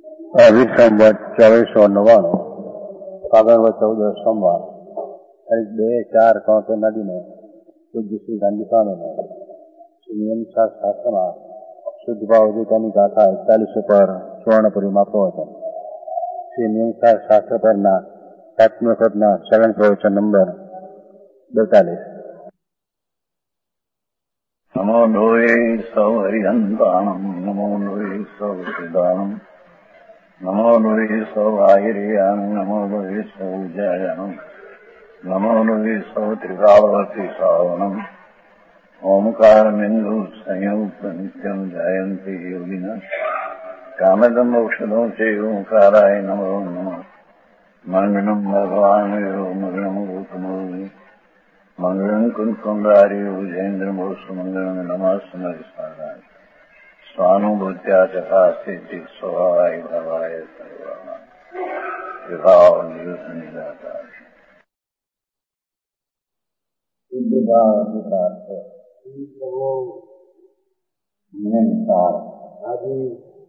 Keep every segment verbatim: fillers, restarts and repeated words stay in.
વિક્રમ ચોવીસો નવ્વાણું ફાગણ ચૌદ સોમવાર તારીખ બે ચાર ત્રણસો નદીને પૂજ્ય શ્રી ગાંધી સ્વામીને શ્રી નિયમશાસ્ત્ર શાસ્ત્રમાં શુદ્ધ ભાવ અધિકારની ગાથા એકતાલીસ ઉપર સુવર્ણપુરીમાં પ્રવચન શ્રી નિયમશાસ્ત્ર શાસ્ત્ર પરના સાતમી વખતના શરણ પ્રવચન નંબર બેતાલીસ. નમો લોહે સૌ હરિહંતાણમ નમો લોહે સૌ સિદ્ધાણમ નમો લોહે સૌ આહિર્યામ નમો લોહે સૌ જયામ નમો લોહે સૌ ત્રિકાળવતી સાવનમ ઓમકાર બિંદુ સંયુક્ત નિત્યમ જયંતી યોગિના કામદમ ઔષધો છે ઓંકારાય નમો નમઃ મંગલમ ભગવાન મંગલમ ગૌતમોનિ મંગલમ કુંકુંડાર્યો જયેન્દ્રમો સુમંગલમ નમઃ સ્મરિસ્મરાય સ્વાનુભૂત્યા ચકાસ્તિ સ્વભાવાય ભવાય સર્વમાં વિભાવ નિયુત નિરાકાર શુદ્ધ ભાવ અધિકાર છે નિયમસાર આદિ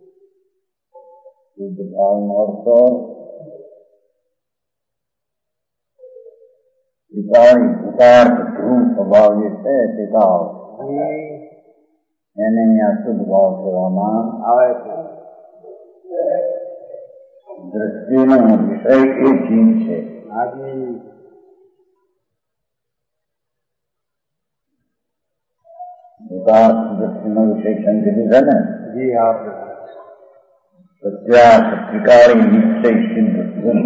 શુદ્ધ ભાવનો અર્થ વિકારી વિકાર્થ ધ્રુવ સ્વભાવ જે છે તે ભાવ એને અહીંયા શુદ્ધ ભાવ કહેવામાં આવે છે. દ્રષ્ટિનો વિષય એ જીવ છે. વિકાસ દ્રષ્ટિનો વિષય સમજી છે ને જી હા. પ્રત્યાસ ત્રિકાળી નિશ્ચય સિદ્ધ ગુણ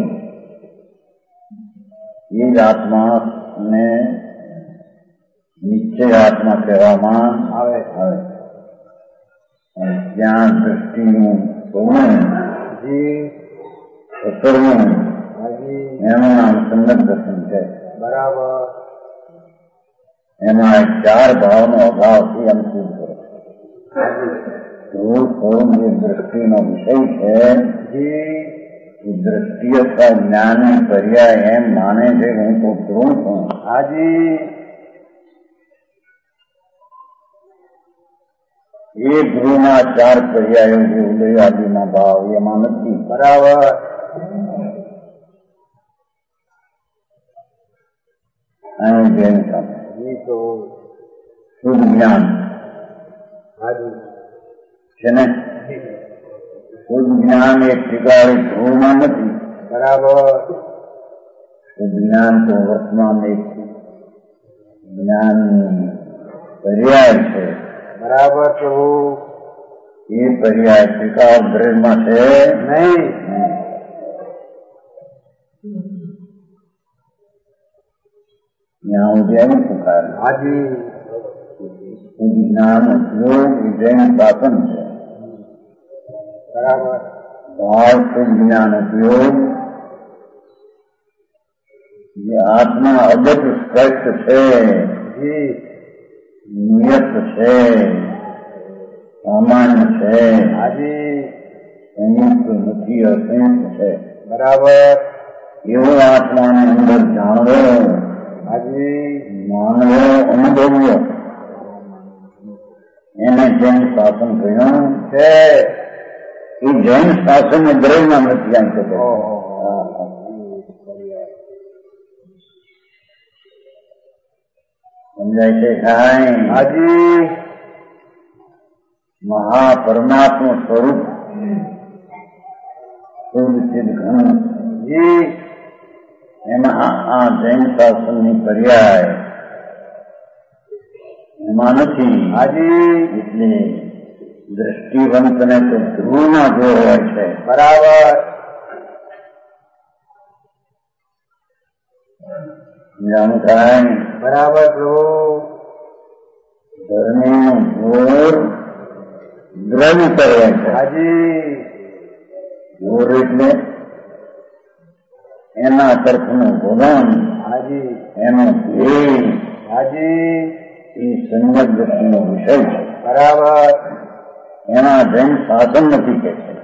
એ જ આત્માને નિશ્ચય આત્મા કહેવામાં આવે આવે અને ત્યાં દ્રષ્ટિનું પૂર્ણ અસરનું એનું નામ સંગત દર્શન છે. બરાબર. એમાં ચાર ભાવનો અભાવથી એમ સિદ્ધ કરે ધ્રુવ સ્વરૂપ જે દ્રષ્ટિનો વિષય છે એ દ્રષ્ટિ અથવા જ્ઞાન પર્યાય એમ માને છે કે હું તો ધ્રુવ છું. હાજી. એ ધ્રુવના ચાર પર્યાયો જે ઉદય આદિના ભાવ એમાં નથી. બરાબર. અહીં જેમ શુદ્ધ જ્ઞાન છે ને શુદ્ધ જ્ઞાન એક ઠીકાળી ધ્રુવમાં નથી. બરાબર. શુદ્ધ જ્ઞાન તો વર્તમાન એક જ્ઞાન પર્યાય છે. બરાબર. તો એ પર્યાય ઠીકાળ દ્રવ્યમાં છે નહીં. यहाँ उद्यान पुकार आदि ज्ञान उपयोग जैन शासन है. बराबर. भाव से ज्ञान उपयोग ये आत्मा अगत स्पष्ट है नियत है सामान्य है आदि संयुक्त નથી અસંયુક્ત છે. બરાબર. એવો આત્માને અંદર જાણવો આજે માનવો અનુભવ્યો એને જૈન શાસન કહ્યું છે. એ જૈન શાસન દ્રવ્યમાં નથી આવી શકે. સમજાય છે કાંઈ? હાજી. મહાપરમાત્મા સ્વરૂપ શુદ્ધ સિદ્ધ ઘન જી એમાં આ જૈન શાસનની પર્યાય એમાં નથી. હાજી. એટલે દ્રષ્ટિવંતને તો ધ્રુવમાં જો હોય છે. બરાબર. જાણું થાય. બરાબર. પ્રભુ ધર્મનું જોર દ્રવ્ય કરે છે. હાજી. જોર એટલે એના તરફનું ભોગન હાજી એનો ધ્યેય હાજી એ સંગત દ્રષ્ટિનો વિષય છે. બરાબર. એના જૈન શાસન નથી કે છે.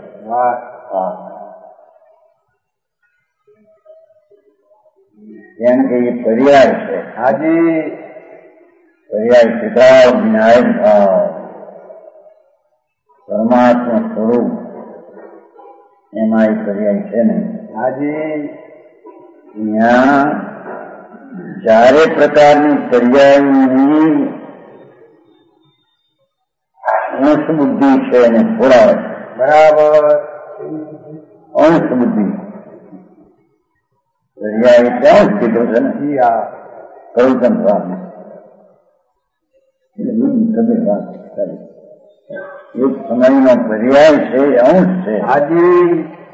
કેમ કે એ પર્યાય છે. હાજી. પર્યાય પિતા ન્યાય ભાવ પરમાત્મા સ્વરૂપ એમાં એ પર્યાય છે ને હાજી ત્યાં ચારે પ્રકારની પર્યાયની અંશ બુદ્ધિ છે અને થોડા બરાબર અંશ બુદ્ધિ પર્યાય ત્યાં જ કીધો છે ને જી હા કહું તમ વાત તમે વાત કરી એક સમયનો પર્યાય છે અંશ છે હાજી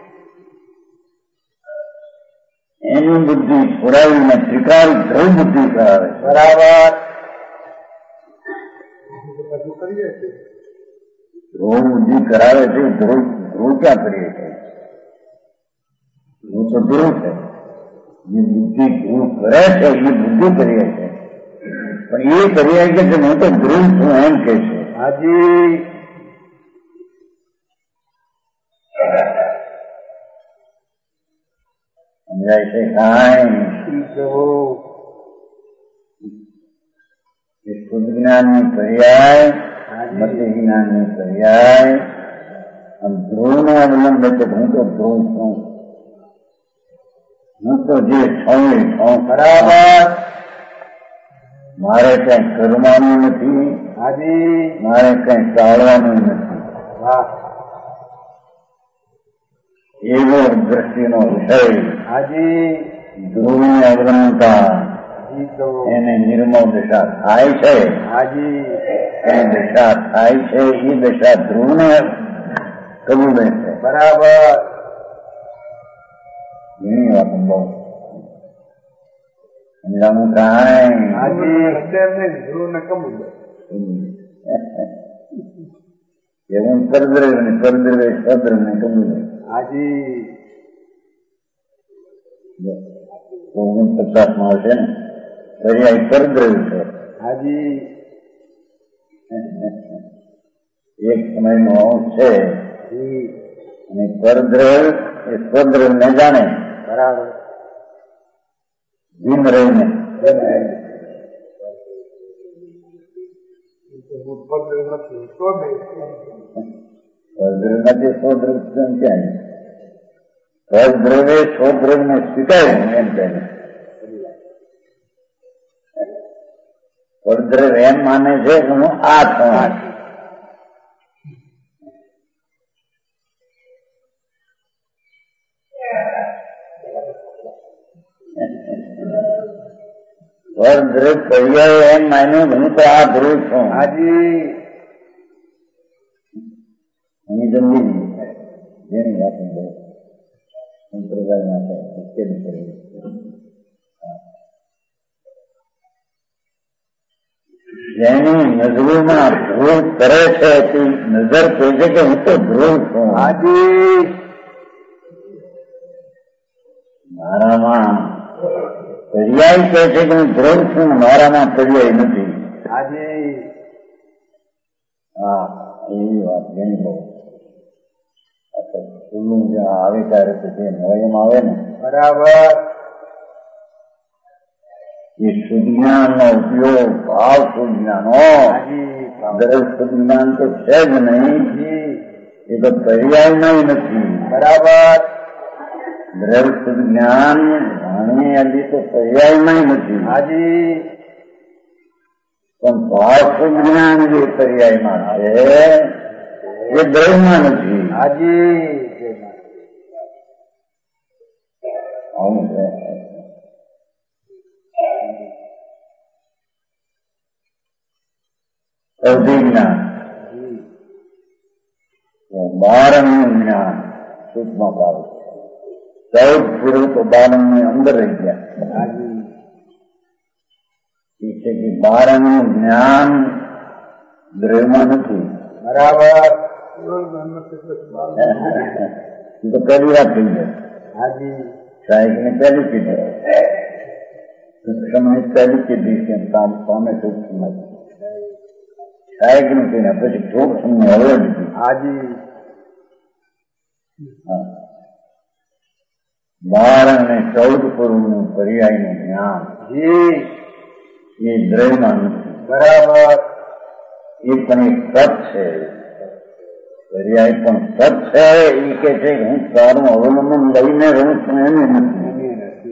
એની બુદ્ધિ છોડાવીને ત્રિકાળ ધ્રુવ બુદ્ધિ કરાવે બરાબર ધ્રુવ બુદ્ધિ કરાવે છે ધ્રુવ ધ્રુવ ક્યાં કરીએ છે ધ્રુવ તો ધ્રુવ છે જે બુદ્ધિ ધ્રુવ કરે છે એ બુદ્ધિ કરીએ છે પણ એ કરીએ કે હું તો ધ્રુવ છું એમ કે છે હાજી સમજાય છે કાંઈ શુદ્ધ જ્ઞાનની પર્યાય મધ્ય જ્ઞાનની પર્યાય અને ધ્રુવનો અવલંબે છે હું તો ધ્રુવ છું હું તો જે છું એ છું બરાબર મારે કઈ કરવાનું નથી હાજી મારે કઈ ટાળવાનું નથી વાહ એવો દ્રષ્ટિનો વિષય હાજી ધ્રુવને અવલંબતા જી તો એને નિર્મળ દશા થાય છે હાજી એ દશા થાય છે એ દશા ધ્રુવને કબૂલે છે બરાબર ઘણી વાત બહુ સમજાવું કાંઈ હાજી અત્યારે ધ્રુવ ને કબૂલ એવું પરદ્રવ્ય ને પરદ્રવ્ય સદ્રવ ને કબૂલે હાજી ઓગણ પચાસ માં આવશે ને પર્યાય પરદ્રવ્ય છે હાજી એક સમયનો અંશ છે જી અને પરદ્રવ્ય એ સ્વદ્રવ્ય ને જાણે બરાબર ભીમ રહીને પરદ્રવ્ય નથી સ્વદ્રવ્ય ક્યાં પરદ્રવ્ય સ્વદ્રવ્ય ને સ્વીકાર્યું એમ કહે પરદ્રવ્ય એમ માને છે કે હું આ છું પરદ્રવ્ય પર્યાય એમ માન્યું હું તો આ ધ્રુવ છું હાજી એની જલ્દી જેની વાત સંપ્રદાય માટે મુશ્કેલી કરી જેની નજરોમાં ધ્રુવ કરે છે તે નજર કહે છે કે હું તો ધ્રુવ છું હાજી મારામાં પર્યાય કહે છે કે હું ધ્રુવ છું મારામાં પર્યાય નથી હાજી હા એવી વાત ઘણી બહુ ખુલ્લું જ્યાં આવે ત્યારે તો જે નોયમ આવે ને બરાબર એ સુજ્ઞાનનો ઉપયોગ ભાવ સુજ્ઞાનો હાજી દરેક સુજ્ઞાન તો છે જ નહીં જી એ તો પર્યાયમાં નથી બરાબર દરેક સુજ્ઞાન વાણી આદિ તો પર્યાયમાં નથી હાજી પણ ભાવ સુજ્ઞાન જે પર્યાયમાં છે એ દ્રવ્યમાં નથી હાજી આવું છે અવધિ જ્ઞાન બારમનું જ્ઞાન સૂક્ષ્મ ભાવ ચૌદ પૂર્વ તો બારમની અંદર રહી ગયા હાજી એ છે કે બારમનું જ્ઞાન દ્રવ્યમાં નથી બરાબર એ તો પહેલી વાત થઈ જાય હાજી સાહેબ ને પહેલી કીધી સૂક્ષ્મ પહેલી કીધી કે કામ પામે સૂક્ષ્મ સાહેબ નું કહીને પછી સૂક્ષ્મ ને હવે લીધી હાજી બાર અને ચૌદ પૂર્વનું પર્યાયનું જ્ઞાન જી એ દ્રવ્યમાં નથી બરાબર એ પણ એક તપ છે પર્યાય પણ સત છે એ કે છે કે હું તારું અવલંબન લઈને રહું છું એને નથી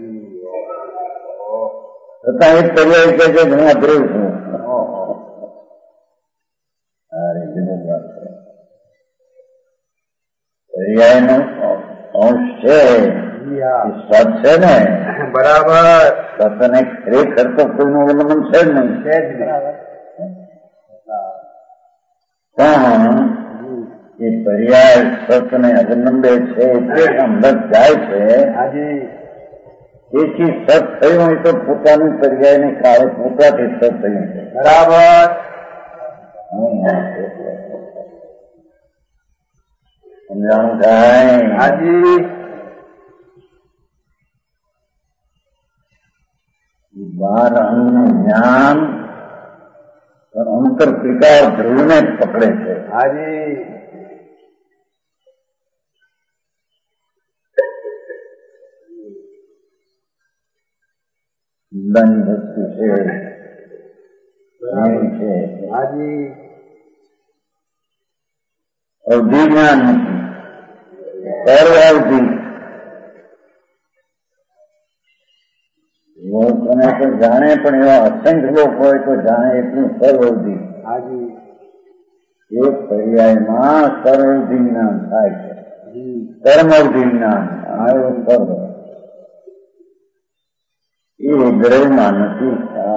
છતાં એક પર્યાય કહે છે કે હું અગ્રેવ છું. પર્યાય નો અંશ છે સત છે ને બરાબર. સતને ખરેખર તો કોઈનું અવલંબન છે જ નહીં. છે જ નહીં. પણ એ પર્યાય સતને અવલંબે છે એટલે અંદર જાય છે. તેથી સત થયું હોય તો પોતાનું પર્યાયને કાળે પોતાથી સત થયું છે. બરાબર. સમજાણું થાય? હાજી. બાર અંગનું જ્ઞાન અંતર ત્રિકાળ ધ્રુવને પકડે છે. હાજી. મુદ્દાની વસ્તુ છે. હાજી. અવધિ જ્ઞાન નથી, સર્વ અવધિ. લોકોને તો જાણે પણ એવા અસંખ્ય લોકો હોય તો જાણે એટલું સર્વ અવધિ. હાજી. એક પર્યાયમાં સર્વ અવધિ જ્ઞાન થાય છે. કર્મ અવધિ જ્ઞાન આવ્યું સર્વ એ ગ્રહમાં નથી.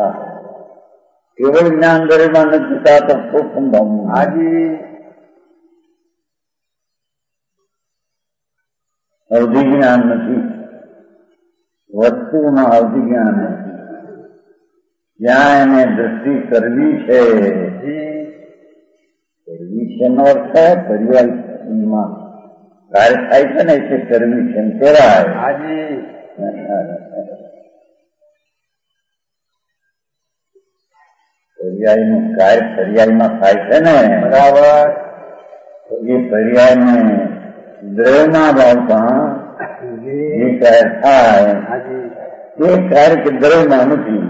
કેવળ જ્ઞાન ગ્રહમાં નથી થતા તો ખૂબ સંભાવના. હાજી. અવધિ જ્ઞાન નથી, વસ્તુમાં અવધિ જ્ઞાન નથી. જ્યાં એને દ્રષ્ટિ કરવી છે કરવી છે નો અર્થ પર્યાયમાં કાર્ય થાય છે ને એટલે કરવી છે એમ કહેવાય. હાજી. પર્યાયનું કાર્ય પર્યાયમાં થાય છે ને. બરાબર. એ પર્યાયને દ્રવ્યમાં ભાવતા જે કાર્ય થાય એ કાર્ય કે દ્રવ્યમાં નથી.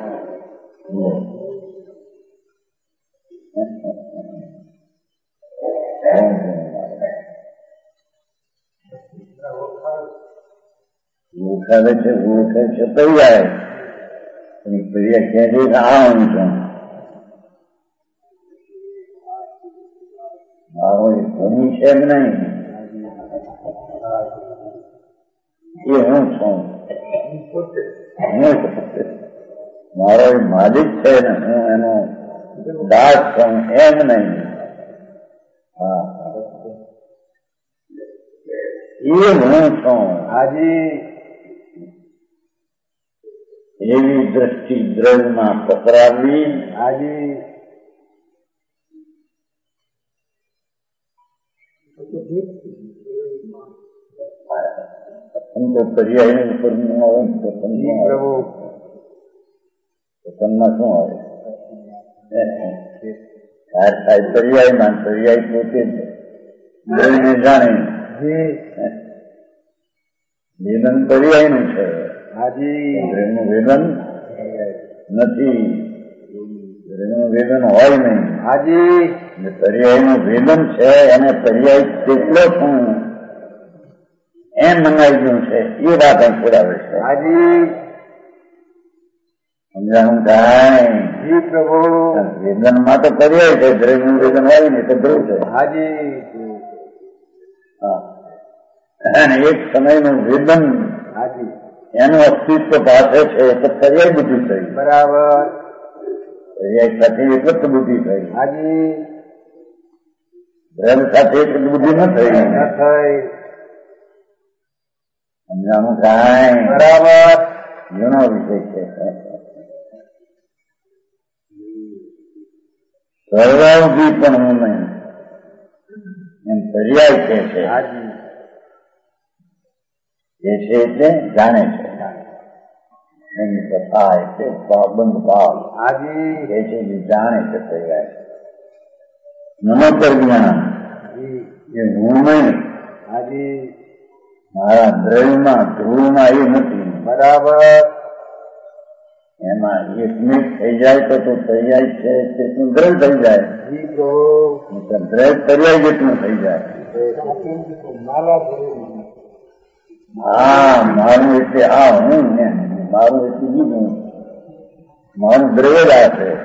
ઓળખાવે છે ઓળખે છે પર્યાય પર્યાય ક્યાં જઈ આવવાનું છે. મારો એ ભૂમિ છે જ નહીં, એ હું છું. મારો એ માલિક છે ને હું એનો દાસ છું એમ નહીં. હા એ હું છું. હાજી. એવી દ્રષ્ટિ દ્રવ્યમાં પકડાવી. હાજી. તો પર્યાય ઉપર પ્રભુ પસંદમાં શું આવે? પર્યાયમાં પર્યાય પોતે જોઈને જાણે વેદન પર્યાયનું છે. હાજી. એનું વેદન નથી, એનું વેદન હોય નહીં. હાજી. પર્યાયનું વેદન છે અને પર્યાય કેટલો છું એમ મંગાવી ગયું છે એ વાત એમ પુરાવે છે. હાજી. સમજાણું થાય? જી પ્રભુ. વેદનમાં તો પર્યાય છે, દ્રવ્યનું વેદન હોય ને તો ધ્રુવ છે. હાજી. હા અને એક સમયનું વેદન હાજી એનું અસ્તિત્વ પાસે છે તો પર્યાય બુદ્ધિ થઈ. બરાબર. પર્યાય સાથે એક જ બુદ્ધિ થઈ. હાજી. દ્રવ્ય સાથે એક બુદ્ધિ ન થઈ. ન થઈ. સમજાણું થાય? બરાબર. ઘણો વિષય છે. સર્વાવધિ પણ હું નહીં એમ પર્યાય કે છે. હાજી. એ છે એટલે જાણે છે. એની કથા એટલે બંધ ભાવ. હાજી. એ છે જે જાણે છે પર્યાય. નમતર જ્ઞાન એ હું નહીં. હાજી. મારા દ્રવ્યમાં ધ્રુવમાં એ નથી. બરાબર. એમાં એક મિનિટ થઈ જાય તો તો થઈ જાય છે તેટલું દ્રવ થઈ જાય, દ્રવ પર્યાય જેટલું થઈ જાય. હા, મારું એટલે આ હું ને મારું એટલે બીજું, મારું દ્રવ્ય જ આ છે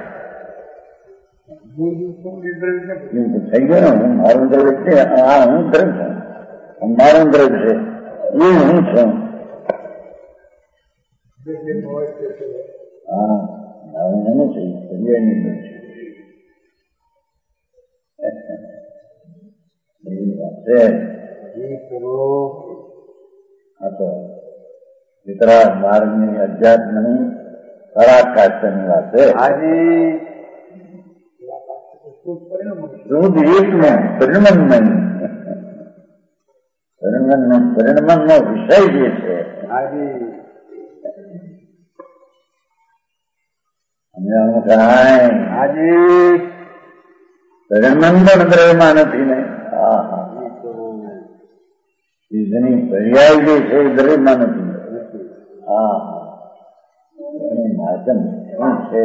થઈ ગયો ને. હું મારું દ્રવ્ય છે, આ હું દ્રવ છું, મારું દ્રવ છે એ હું છું. હા, હવે એનું છે પર્યાયની દ્રવ છે એવી વાત છે. આ તો વિતરાગ માર્ગની અધ્યાત્મની પરાકાષ્ઠની વાત છે. શુદ્ધ એકનું પરિણમન નહીં, પરિણમન પરિણમન નો વિષય જે છે સમજાણું કાંઈ પરિણમન પણ દ્રવ્યમાં નથી ને. હા હા, ચીજની પર્યાય જે છે એ દ્રવ્યમાં નથી. હા હા, એનું માધ્યમ શું છે?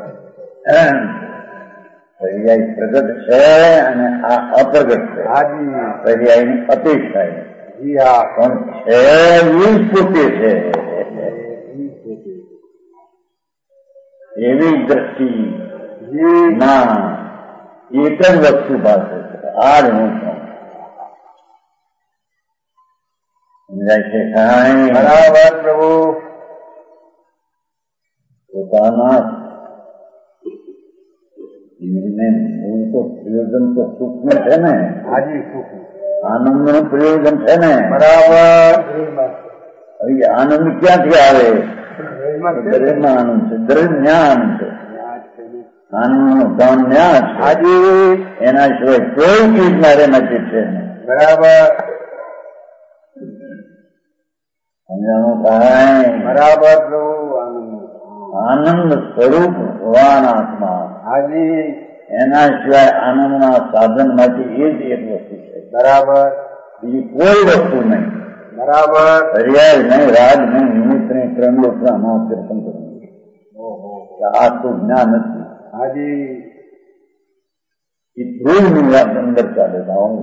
પર્યાય પ્રગટ છે અને આ અપ્રગટ છે. પર્યાયની અપેક્ષા પણ છે એ પોતે છે. એવી દ્રષ્ટિ ના એક જ વસ્તુ પાસે છે, આ જ હું છું. સમજાય છે કાંઈ? બરાબર પ્રભુ. પોતાના મૂળ તો પ્રયોજન તો સુખ નું છે ને. હાજી, સુખ આનંદ નું પ્રયોજન છે ને. બરાબર. હવે આનંદ ક્યાંથી આવે? દ્રવ્યમાં આનંદ છે, દ્રવ્ય આનંદ છે. આનંદ નું ધન ન્યા છે. હાજી, એના સિવાય કોઈ ચીજ મારે નથી છે. બરાબર. સમજાણું કાંઈ? બરાબર. આનંદ સ્વરૂપ ભગવાન આત્મા. હાજી, એના સિવાય આનંદના સાધન માંથી એ જ એક વસ્તુ છે. બરાબર. બીજી કોઈ વસ્તુ નહીં. બરાબર. પર્યાય નહીં, રાજ નહીં, નિમિત્ત નહીં, ત્રણ લોકના નામ દર્શન કરવું. આ તો જ્ઞાન નથી. હાજી, એ ધ્રુવની વાત અંદર ચાલે.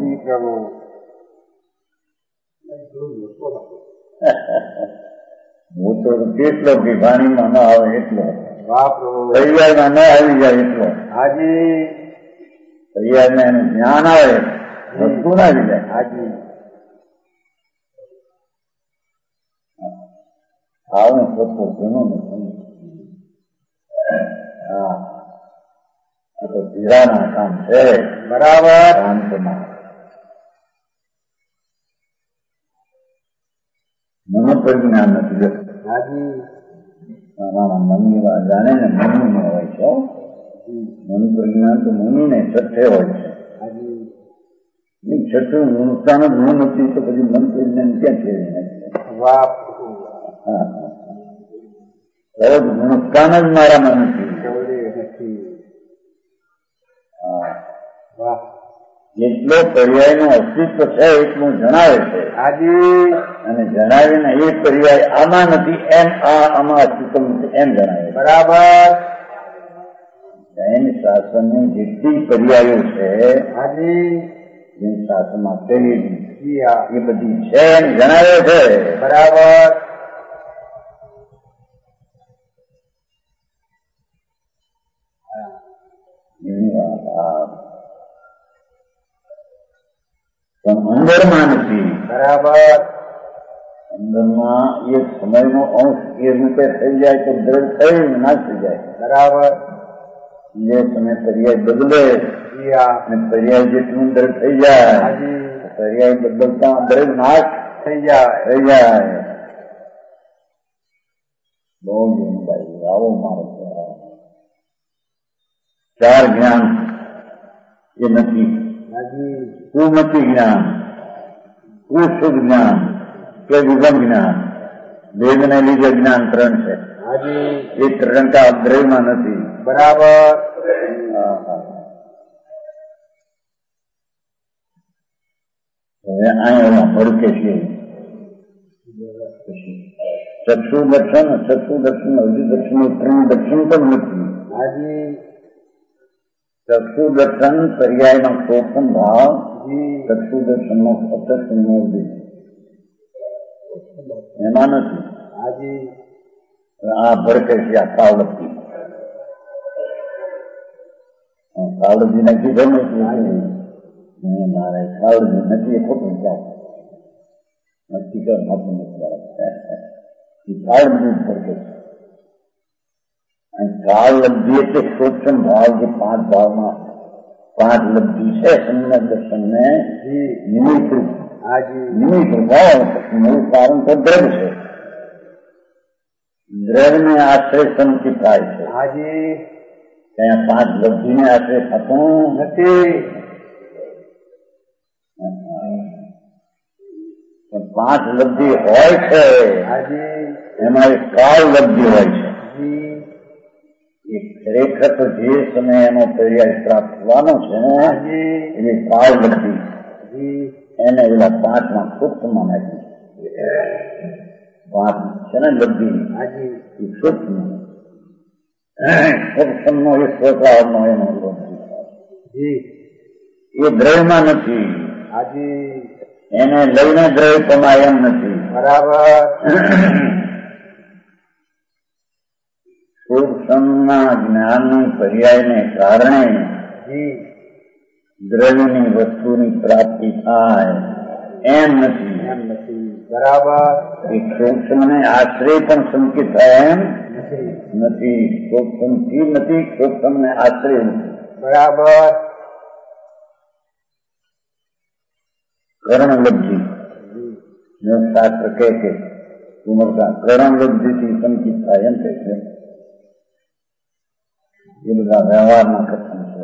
મોટો કેટલો વિભાણીમાં ન આવે એટલો, પર્યાયમાં ન આવી જાય એટલો. હાજી, પર્યાયમાં એનું જ્ઞાન આવે, વસ્તુ ના આવી જાય. હાજી, આવું સત્વ ઘણું નથી. હા, આ તો ધીરાના કામ છે. બરાબર. શાંતમાં મને પ્રજ્ઞાન નથી. મનની વાત જાણે ને મનની ન હોય છે. મન પ્રજ્ઞાન તો મની ને છઠ્ઠે હોય છે. છઠ્ઠું નુકસાન જ હું નથી તો પછી મન પ્રજ્ઞાન ક્યાં છે? નુકસાન જ મારામાં નથી. જેટલો પર્યાયનું અસ્તિત્વ છે એટલું જણાવે છે. અને જણાવીને એ પર્યાય આમાં નથી એમ આ આમાં અસ્તિત્વ નથી એમ જણાવે. બરાબર. જૈન શાસનની જેટલી પર્યાયો છે જૈન શાસનમાં કહેલી એ બધી છે એમ જણાવે છે. બરાબર. એની વાત આ પણ અંદરમાં નથી. બરાબર. અંદરમાં એક સમયનો અંશ એ રૂપે થઈ જાય તો દ્રવ થઈ નાશ થઈ જાય. બરાબર. જે સમય પર્યાય બદલે અને પર્યાય જેટલું દ્રવ થઈ જાય, પર્યાય બદલતા દ્રવ નાશ થઈ જાય થઈ જાય. બહુ જીવનભાઈ આવો માણસ. ચાર જ્ઞાન એ નથી. કુમતી જ્ઞાન, કુશુદ્ધ જ્ઞાન કે વિગમ જ્ઞાન, વેદને લીધે જ્ઞાન ત્રણ છે. એ ત્રણ કા દ્રવ્યમાં નથી. બરાબર. હવે અહીંયા ભડકે છે ચક્ષુ દર્શન ચક્ષુ દર્શન અધિદર્શન ત્રણ દર્શન પણ નથી. હાજી ચક્ષુ દર્શન પર્યાયનો સૂક્ષ્મ ભાવ, ચક્ષુ દર્શનનો અસત મૂર્તિ એમાં નથી. હાજી આ ભરકે છે આ કાવડતી કાવડજી નથી ગમે મારે કાવડજી નથી એ ખોટું ચાલ નક્કી કર માથું નથી કાવડજી ભરકે છે. કાળ લબ્ધિ એટલે સૂક્ષ્મ ભાવ જે પાંચ ભાવમાં પાંચ લબ્ધિ છે સમ્યક દર્શન ને નિમિત્ત નિમિત્ત ભાવ મૂળ કારણ તો દ્રવ્ય છે. દ્રવ્ય ને આશ્રય સંચિત થાય છે. હાજી ત્યાં પાંચ લબ્ધિ ને આશ્રય થતું નથી. પાંચ લબ્ધિ હોય છે હાજી એમાં એક કાળ લબ્ધિ હોય છે. ખરેખર તો જે સમય એનો પર્યાય પ્રાપ્ત થવાનો છે એની કાળ લબ્ધિ એને એલા પાંચમાં સૂક્ષ્મમાં નાખી પાંચ છે ને લબ્ધિ એ સૂક્ષ્મ સૂક્ષ્મનો એ સ્વભાવનો એનો લબ્ધિ એ દ્રવ્યમાં નથી. એને લઈને દ્રવ્ય કમાય એમ નથી. બરાબર સૂક્ષ્મના જ્ઞાનની પર્યાયને કારણે દ્રવ્યની વસ્તુની પ્રાપ્તિ થાય એમ નથી. એમ નથી. બરાબર એ સૂક્ષ્મને આશ્રય પણ સંકિત થાય એમ નથી. સૂક્ષ્મથી નથી, સૂક્ષ્મને આશ્રય નથી. બરાબર કરણ લબ્ધિ શાસ્ત્ર કહે છે ઉમરતા કરણ લબ્ધિથી સંકિત થાય એમ કહે છે. એ બધા વ્યવહારના કથન છે.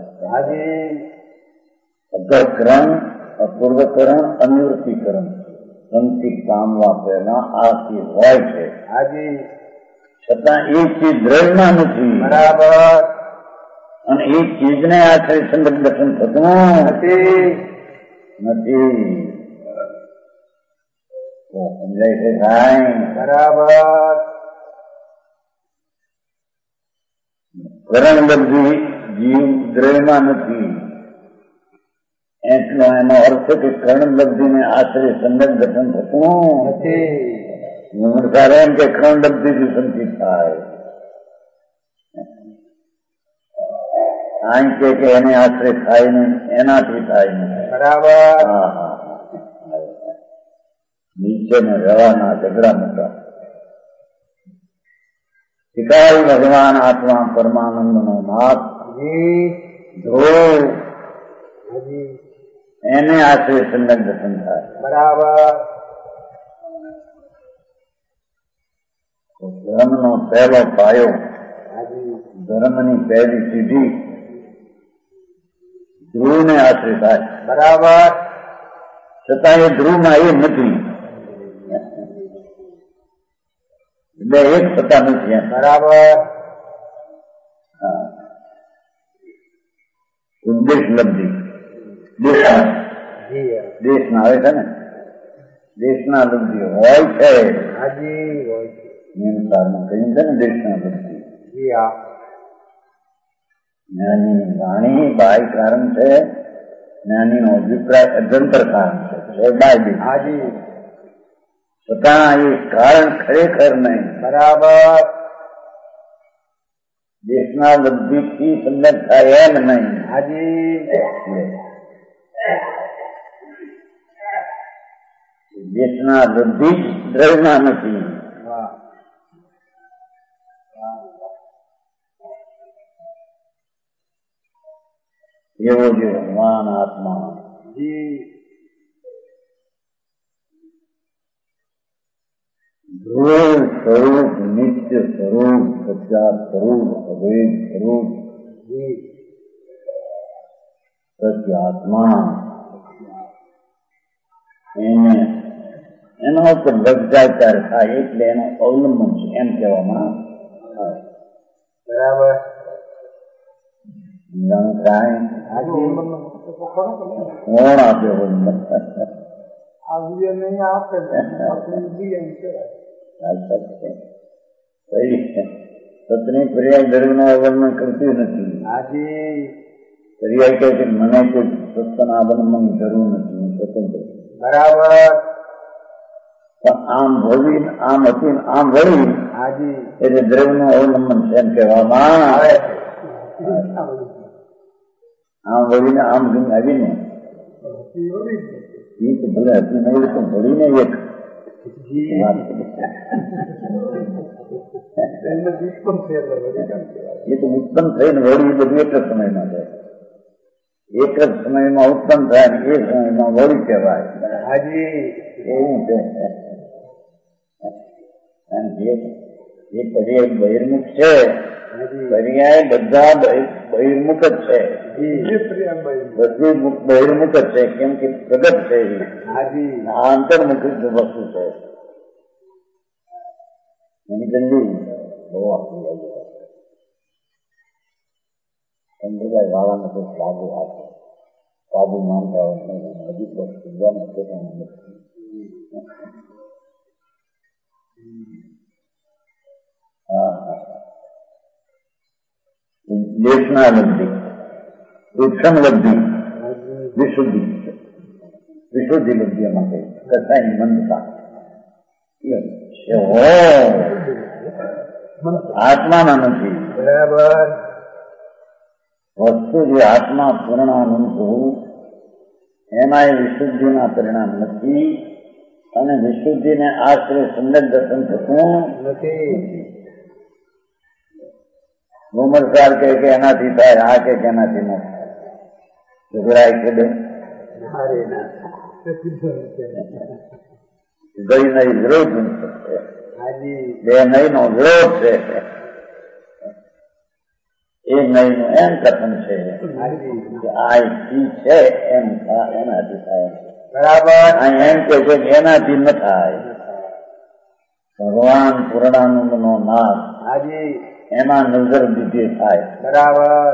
અગ્રકરણ અપૂર્વકરણ અનિવૃત્તિકરણ સંકિત પામવા પહેલા આથી હોય છે. છતાં એ ચીજ દ્રવ્યમાં નથી. બરાબર અને એ ચીજને આશ્રય સંગત દર્શન થતું નથી. નથી સમજાય છે ભાઈ? બરાબર કરણ લબ્ધિ જીવ દ્રવ્યમાં નથી. એટલો એનો અર્થ કે કરણ લબ્ધિને આશ્રય સંગત દર્શન થતું નથી. મૂળધારે એમ કે કરણ લબ્ધિથી સંચિત થાય. આમ કે એને આશ્રય થાય નહીં, એનાથી થાય નહીં. બરાબર હા હા નીચે ને રહેવાના ઝઘડા મોટા. શિકારી ભગવાન આત્મા પરમાનંદ નો નાથ ધ્રુવ એને આશ્રય સંગત દર્શન થાય. બરાબર ધર્મનો પહેલો પાયો, ધર્મની પહેલી સીધી ધ્રુવને આશ્રય થાય. બરાબર છતાં એ ધ્રુવમાં એ નથી. બે એક થતા નથી. બરાબર ઉદ્દેશ લબ્ધિ દેશના દેશના આવે છે ને દેશના લબ્ધિ હોય છે. નિયમસારમાં કહ્યું છે ને દેશના લબ્ધિ. જ્ઞાની વાણી બાય કારણ છે, જ્ઞાનીનો અભિપ્રાય અજંતર કારણ છે. બાય છતાં એ કારણ ખરેખર નહીં. બરાબર દેશના લબ્ધિથી સંગત થાય એમ નહીં. હાજી દેશના લબ્ધિ દ્રવ્યમાં નથી. એવો જે ભગવાન આત્મા ધ્રુવ સ્વરૂપ, નિત્ય સ્વરૂપ, સચ્ચા સ્વરૂપ, અભેદ સ્વરૂપ સત્ય આત્મા એને એના ઉપર લજ્જાચાર થાય એટલે એનું અવલંબન છે એમ કહેવામાં આવે. બરાબર લંકાય કોણ આપે અવલંબન? નહીં આપે સતની પર્યાય દરેકનું અવલંબન કરતી નથી. હાજી પર્યાય કહે છે મને કોઈ સત્તાના અવલંબન જરૂર નથી, હું સ્વતંત્ર. બરાબર. પણ આમ ભોળી આમ હતી આમ વળી હાજી એટલે દ્રવ્યનું અવલંબન છે એમ કહેવામાં આવે છે. આમ વળીને આમ આવીને એ તો ભલે હતી નહીં તો ભળીને એક એ તો ઉત્પન્ન થઈને વળી બધું એક જ સમયમાં થાય. એક જ સમયમાં ઉત્પન્ન થાય ને એ સમયમાં વળી કહેવાય. હાજી એવું છે. એ પર્યાય બહિર્મુખ છે. પર્યાય બધા બહિર્મુખ જ છે. બધી બહિર્મુખ જ છે કેમ કે પ્રગટ છે. આ અંતર્મુખ વસ્તુ છે. એની જલ્દી બહુ આપી સંપ્રદાય વાળાને તો લાગુ આપે સાબુ માનતા હોય હજી તો સમજવાનું છે. દેશના લબ્ધિ વૃક્ષમ લબ્ધિ વિશુદ્ધિ વિશુદ્ધિ લબ્ધિ માટે કસાયની મંદતા આત્મામાં નથી. બરાબર. વસ્તુ જે આત્મા પૂર્ણાનંદ હોવું એમાં એ વિશુદ્ધિના પરિણામ નથી અને વિશુદ્ધિને આશ્રય સંદર્ભ દર્શન થતું નથી. ઉમરસાર કહે કે એનાથી થાય, આ કે એનાથી ન થાય. કે બે ગઈ નહીં વિરોધ બે નહીં નો વિરોધ છે. એ નહીં નું એમ કથન છે કે આ ઈ છે એમ એનાથી થાય. બરાબર. એમ કે છે કે એનાથી ન થાય. ભગવાન પૂર્ણાનંદ નો નાશ હાજી એમાં નજર દીધી થાય. બરાબર.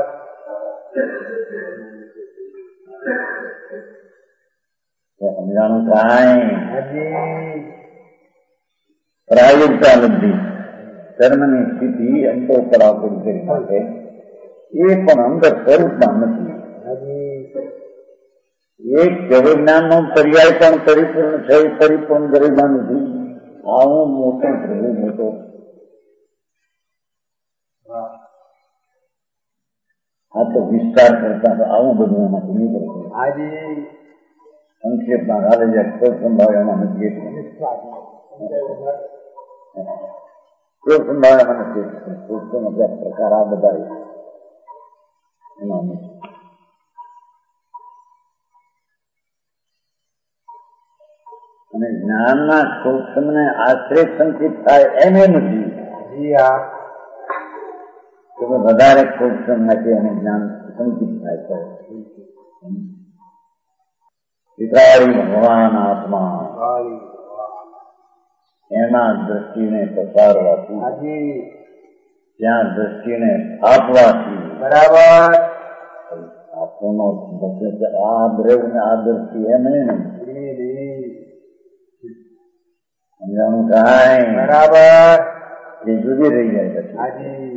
સમજાણું કાંઈ હાજી પ્રાયોગિકતા લબ્ધી કર્મની સ્થિતિ અંતો પરાપુર કરી માટે એ પણ અંદર સ્વરૂપમાં નથી. એક જગજ્ઞાન નો પર્યાય પણ પરિપૂર્ણ છે. પરિપૂર્ણ ગરીબા નથી. આવું મોટો પ્રભુ મોટો આ તો વિસ્તાર કરતા તો આવું બધું એમાંથી નીકળે. હાજી સંક્ષેપમાં હાલે જાય કોઈ સંભાવ એમાં નથી. કોઈ સંભાવ એમાં નથી. પ્રકાર આ બધા એમાં નથી. અને જ્ઞાનના સૂક્ષ્મને આશ્રય સંચિત થાય એમ એ નથી. જી હા વધારે સૂક્ષ્મ નથી અને જ્ઞાન સંચિત થાય તો વિકારી ભગવાન આત્મા એમાં દ્રષ્ટિને પસારવાથી ત્યાં દ્રષ્ટિને સ્થાપવાથી બરાબર આપણો આ દ્રવ્ય ને આ દ્રષ્ટિ એમ નહીં સમજાણું કાંઈ. બરાબર. એ જુદી રહી જાય પછી હાજી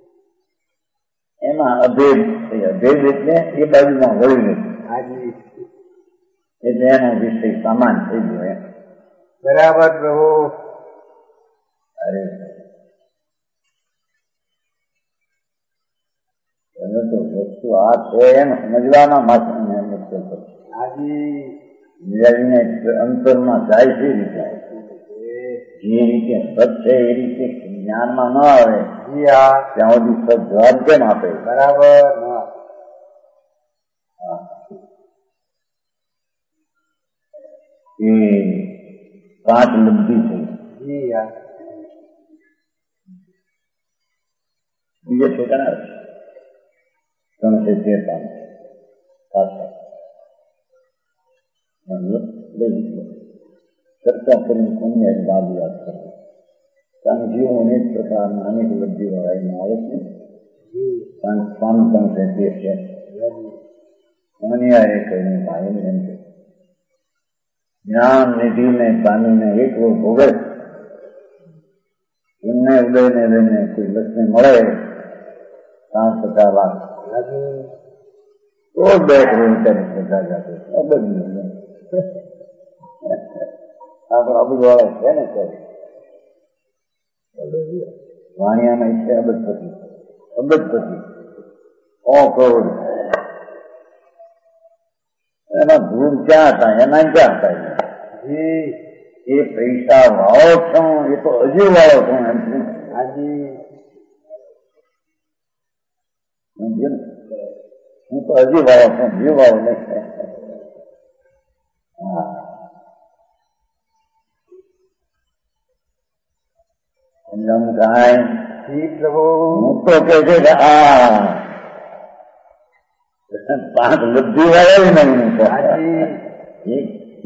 એમાં અભેદ થઈ. અભેદ એટલે એ બાજુમાં વળી નથી. હાજી એટલે એનો વિષય સામાન થઈ ગયો. બરાબર પ્રભુ. અરે એને તો વસ્તુ આ છે એમ સમજવાના માત્ર મુશ્કેલ છે. હાજી બીજાને અંતરમાં જાય છે રીતે જે રીતે સત છે એ રીતે જ્ઞાનમાં ન આવે જી હા ત્યાં સુધી સત જવાબ કેમ આપે. બરાબર. એ પાંચ લબ્ધિ છે. જી હા બીજા ઠેકાણા ત્રણસો તેર પામ પાછા ચર્ચા કરીને કોની બાદ યાદ કરવી. કારણ જીવો અનેક પ્રકારના અનેક લબ્ધિ વાળામાં આવે છે. કારણ સ્વામી ત્રણસો તેર છે. અન્યાય કહીને ભાઈને એમ કે જ્ઞાન નિધિને પામીને એકલો ભોગવે એમને ઉદયને લઈને કોઈ લક્ષ્મી મળે પાંચ પચાસ લાખ હાજી તો બે કરોડ રૂપિયાની શ્રદ્ધા જાતે અબજ નહીં આ તો અબજ વાળા છે ને સર વાણિયાના ઈચ્છે અબજપતિ અબજપતિ સો કરોડ એના ધૂળ ક્યાં હતા એના ક્યાં હતા જી એ પૈસા વાળો છું એ તો હજી વાળો છું એમ હાજી સમજે ને હું તો હજી વાળો છું હજી વાળો નહીં હા સમજણ કાંઈ જી પ્રભુ હું તો કે છે કે આ પાંચ બુદ્ધિ વાળા નહીં હાજી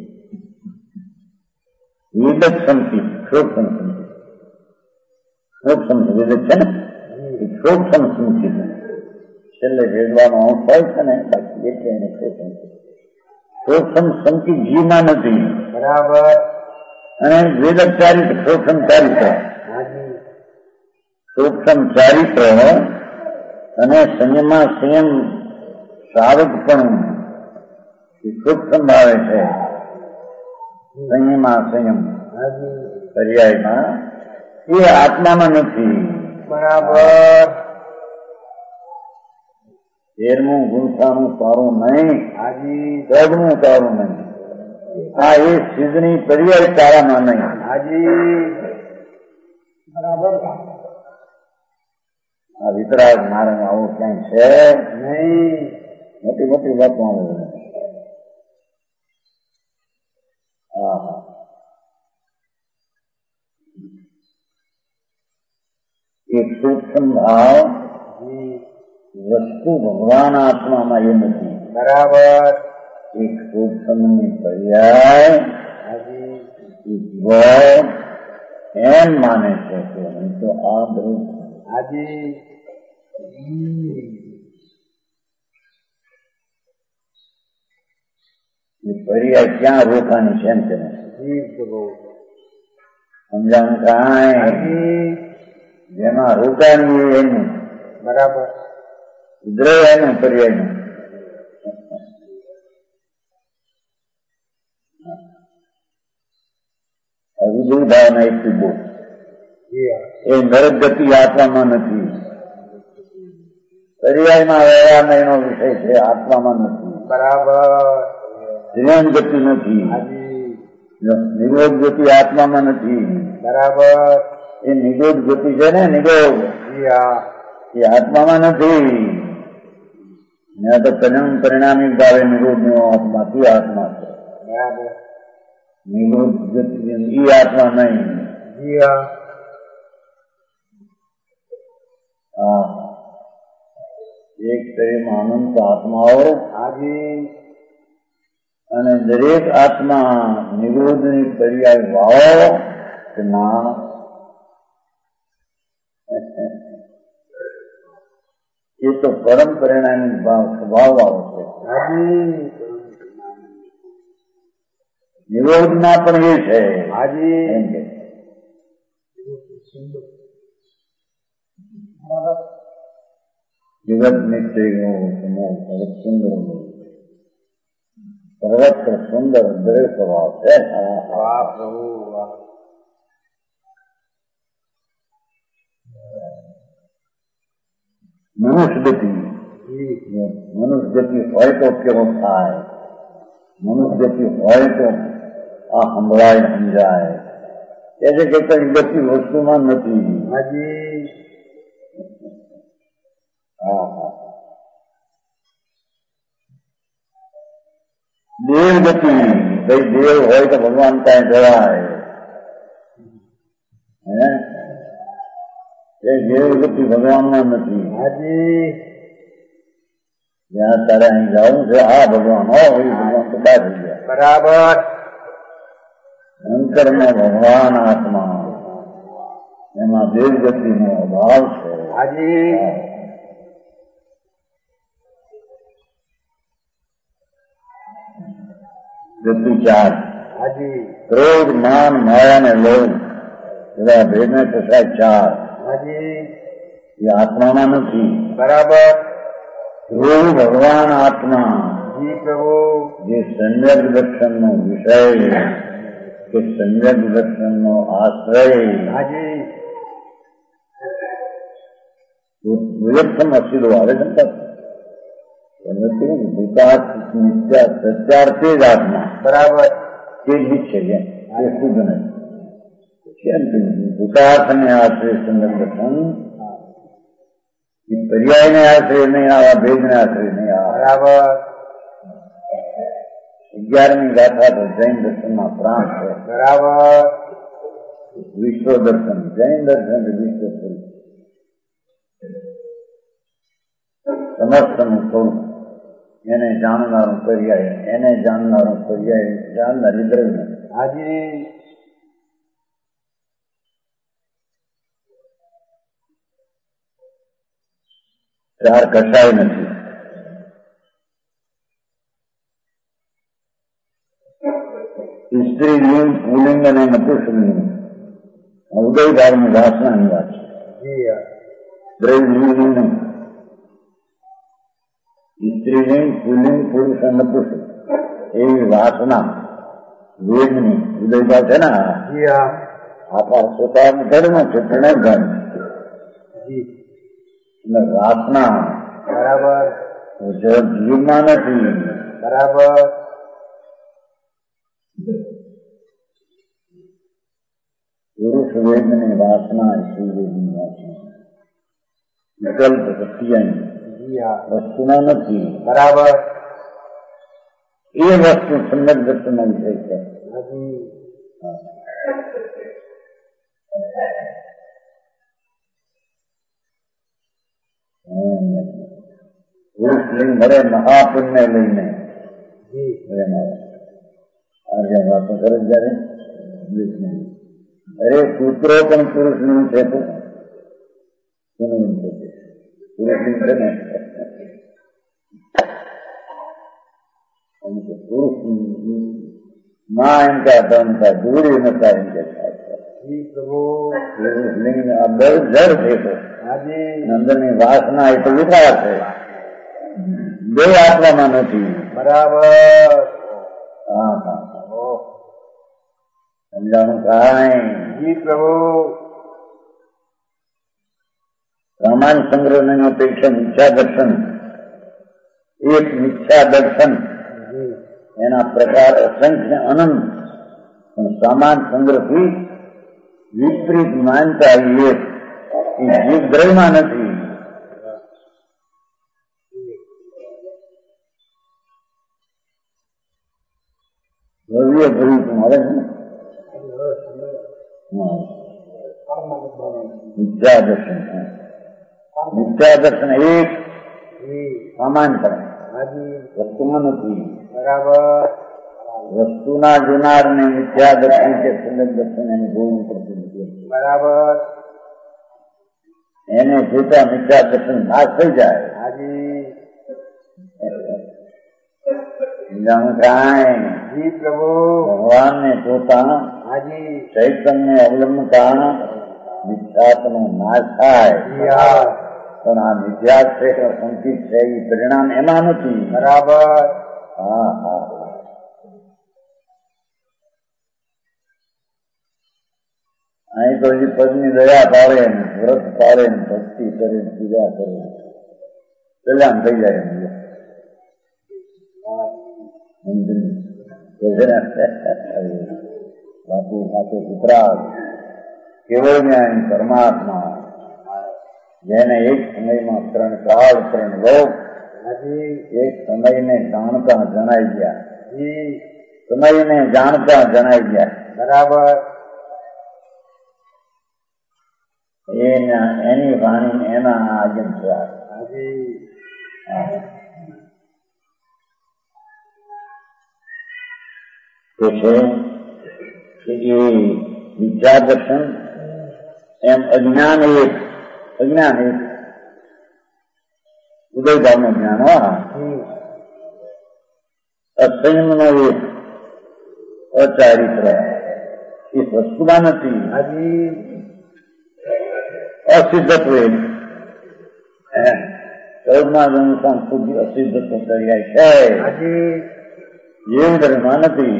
વિદક સમતિ શ્લોક સમતિ શ્લોક સમતિ વિદક છે ને એ શ્લોક સમતિ છેલ્લે વેદવાનો અંશ હોય છે ને એટલે એને શ્લોક સમતિ શ્લોક સમતિ જીમાં નથી બરાબર અને વેદક ચારિત્ર શ્લોકમ ચારિત્ર હાજી સૂક્ષ્મ ચારિત્ર અને સંયમમાં સંયમ સાવધ પણ સૂક્ષ્મ આવે છે સંયમમાં સંયમ હાજી પર્યાયમાં એ આત્મામાં નથી બરાબર તેરમું ગુંઠાનું તારું નહીં હાજી ચૌદમું તારું નહીં આ એ સિદ્ધની પર્યાય તારામાં નહીં હાજી બરાબર આ વિતરાગ માર્ગ આવો ક્યાંય છે નહીં મોટી મોટી વાતો આવે હા હા એક સૂક્ષ્મ ભાવ જી વસ્તુ ભગવાન આત્મામાં એ નથી બરાબર એક સૂક્ષ્મની પર્યાય હાજી એમ માને છે કે હું તો આ બધું હાજી એ પર્યાય ક્યાં રોકાની છે એમ કે જી પ્રભુ સમજાણ કાંઈ હાજી જેમાં રોકાની એનું બરાબર દ્રવ એનું પર્યાયનું વિજય ભાવના એટલી બહુ જી એ નરક ગતિ આત્મામાં નથી પર્યાયમાં વ્યવહારનો એનો વિષય છે આત્મામાં નથી બરાબર ધ્યાન ગતિ નથી હાજી નિરોધ ગતિ આત્મામાં નથી બરાબર એ નિરોધ ગતિ છે ને નિરોધ જી હા એ આત્મામાં નથી ત્યાં તો પરિણામ પરિણામી ભાવે નિરોધ નો આત્માથી આત્મા છે બરાબર નિરોધ ગતિ એ આત્મા નહીં જી હા હા એક શરીરમાં અનંત આત્માઓ હાજી અને દરેક આત્મા નિરોધની પર્યાય વાળો કે ના એ તો પરમ પરિણામી ભાવ સ્વભાવ વાળો છે હાજી નિરોધમાં પણ એ છે હાજી એમ કે જગત નિશ્ચયનો સમૂહ સર્વત સુંદર સર્વત્ર સુંદર દરેક સ્વભાવ છે વાહ પ્રભુ વાહ મનુષ્ય ગતિ મનુષ્ય ગતિ હોય તો કેવો થાય મનુષ્ય ગતિ હોય તો આ સંભળાય સમજાય એ છે કે કઈ ગતિ વસ્તુમાં નથી હાજી હા હા દેવ ગતિ ભાઈ દેવ હોય તો ભગવાન કાંઈ જવાય હે એ દેવ ગતિ ભગવાનમાં નથી હાજી જ્યાં તારે અહીં જવું છે આ ભગવાન હો એ ભગવાન તો બહાર થઈ ગયા બરાબર શંકર નો ભગવાન આત્મા એમાં દેવ ગતિ નો અભાવ છે હાજી ગતિ ચાર હાજી ક્રોધ માન માયા ને લોભ બધા ભેદને થતા ચાર હાજી એ આત્મામાં નથી. બરાબર. ધ્રુવ ભગવાન આત્મા જી પ્રભુ. જે સમ્યક દર્શનનો વિષય કે સમ્યક દર્શનનો આશ્રય હાજી વિલક્ષણ અસીલો આવે છે. ભૂતાર્થ નિત્યા સત્યાર્થી જ આત્મા બરાબર. તે જ છે એ શુદ્ધ નહીં. કેમ કે ભૂતાર્થને આશ્રય સમ્યક દર્શન પર્યાયને આશ્રય નહીં આવે, ભેદને આશ્રય નહીં આવે. બરાબર. અગિયારમી ગાથા તો જૈન દર્શનમાં પ્રાણ છે. બરાબર. વિશ્વ દર્શન જૈન દર્શન વિશ્વ સ્વરૂપ સમસ્તનું સ્વરૂપ એને જાણનારું પર્યાય, એને જાણનારું પર્યાય જાણનારી દ્રવ્ય. હાજી ચાર કસાય નથી. સ્ત્રીલિંગ, પુલિંગ અને નપુંસકલિંગ ઉદય ભાવની વાસનાની વાત છે. જી હા. દ્રવ્યલિંગ નહીં. સ્ત્રીલિંગ, પુલિંગ, પુરુષ અને નપુંસક એવી વાસના વેદની ઉદયભાવ છે ને. જી હા. આપણા પોતાનું ધર્મ છે, પ્રણય ધર્મ જી અને વાસના બરાબર. જીવમાં નથી. બરાબર. પુરુષ વેદની વાસના શિવવેદની વાસના વિકલ્પ સત્યાની જી હા. વસ્તુમાં નથી. બરાબર. એ વસ્તુ સમ્યક દર્શનનો વિષય છે. હાજી પુરુષ લિંગ મળે મહાપુણ્ય લઈને જી આજે વાતો કરે જયારે અરે સૂત્રો પણ પુરુષ લિંગ છે. તો પુરુષ લિંગ છે ને પુરુષ માં એમ કહેતા હતા દૂરી નતા એમ કહેતા. જી પ્રભુ. પુરુષ લિંગ આ દર જળ છે. તો હાજી અંદરની વાસના એ તો વિકાર છે. બે આત્મામાં નથી. બરાબર. હા હા સમજાણું કાંઈ. જી પ્રભુ. સામાન્ય સંગ્રહની અપેક્ષા મિથ્યા દર્શન, એક મિથ્યા દર્શન જી એના પ્રકાર અસંખ્ય અનંત, પણ સામાન્ય સંગ્રહથી વિપરીત માનતા એ જીવ દ્રવ્યમાં નથી. દ્રવ્ય ભર્યું તો મળે છે ને. મિથ્યા દર્શન મિથ્યા દર્શન એક જી સામાન્ય હાજી વસ્તુમાં નથી. બરાબર. વસ્તુના જોનાર ને મિથ્યા દર્શન કે સમ્યક દર્શન એને જોવું પડતું નથી. બરાબર. એને જોતા મિથ્યા દર્શન નાશ થઈ જાય. હાજી જાણું કાંઈ. જી પ્રભુ. ભગવાનને જોતા હાજી ચૈતન્ય અવલંબતા મિથ્યાત્વનો નાશ થાય. જી હા. પણ આ મિથ્યા છે કે સંકિત છે એ પરિણામ એમાં નથી. બરાબર. હા હા અહીં તો હજી પદની દયા પાડે ને વ્રત પાડે ને ભક્તિ કરે ને પૂજા કરે કલ્યાણ થઈ જાય. બાપુ સાથે પુત્રા કેવો જ્ઞાન પરમાત્મા જેને એક સમયમાં ત્રણ કાળ ત્રણ લોક હાજી એક સમયને જાણતા જણાઈ ગયા. જી સમયને જાણતા જણાઈ ગયા. બરાબર. એના એની વાણી એના આજન છે. હાજી તો છે કે એ વિદ્યા દર્શન એમ અજ્ઞાન એક અજ્ઞાન એક ઉદયભાવનું જ્ઞાન. હા અસંયમનો એક અચારિત્ર એ વસ્તુમાં નથી. હાજી અસિદ્ધત્વ ચૌદમાં અનુસાર સુધી અસિદ્ધત્વ તૈયાર છે. હાજી જીવ ધર્મમાં નથી.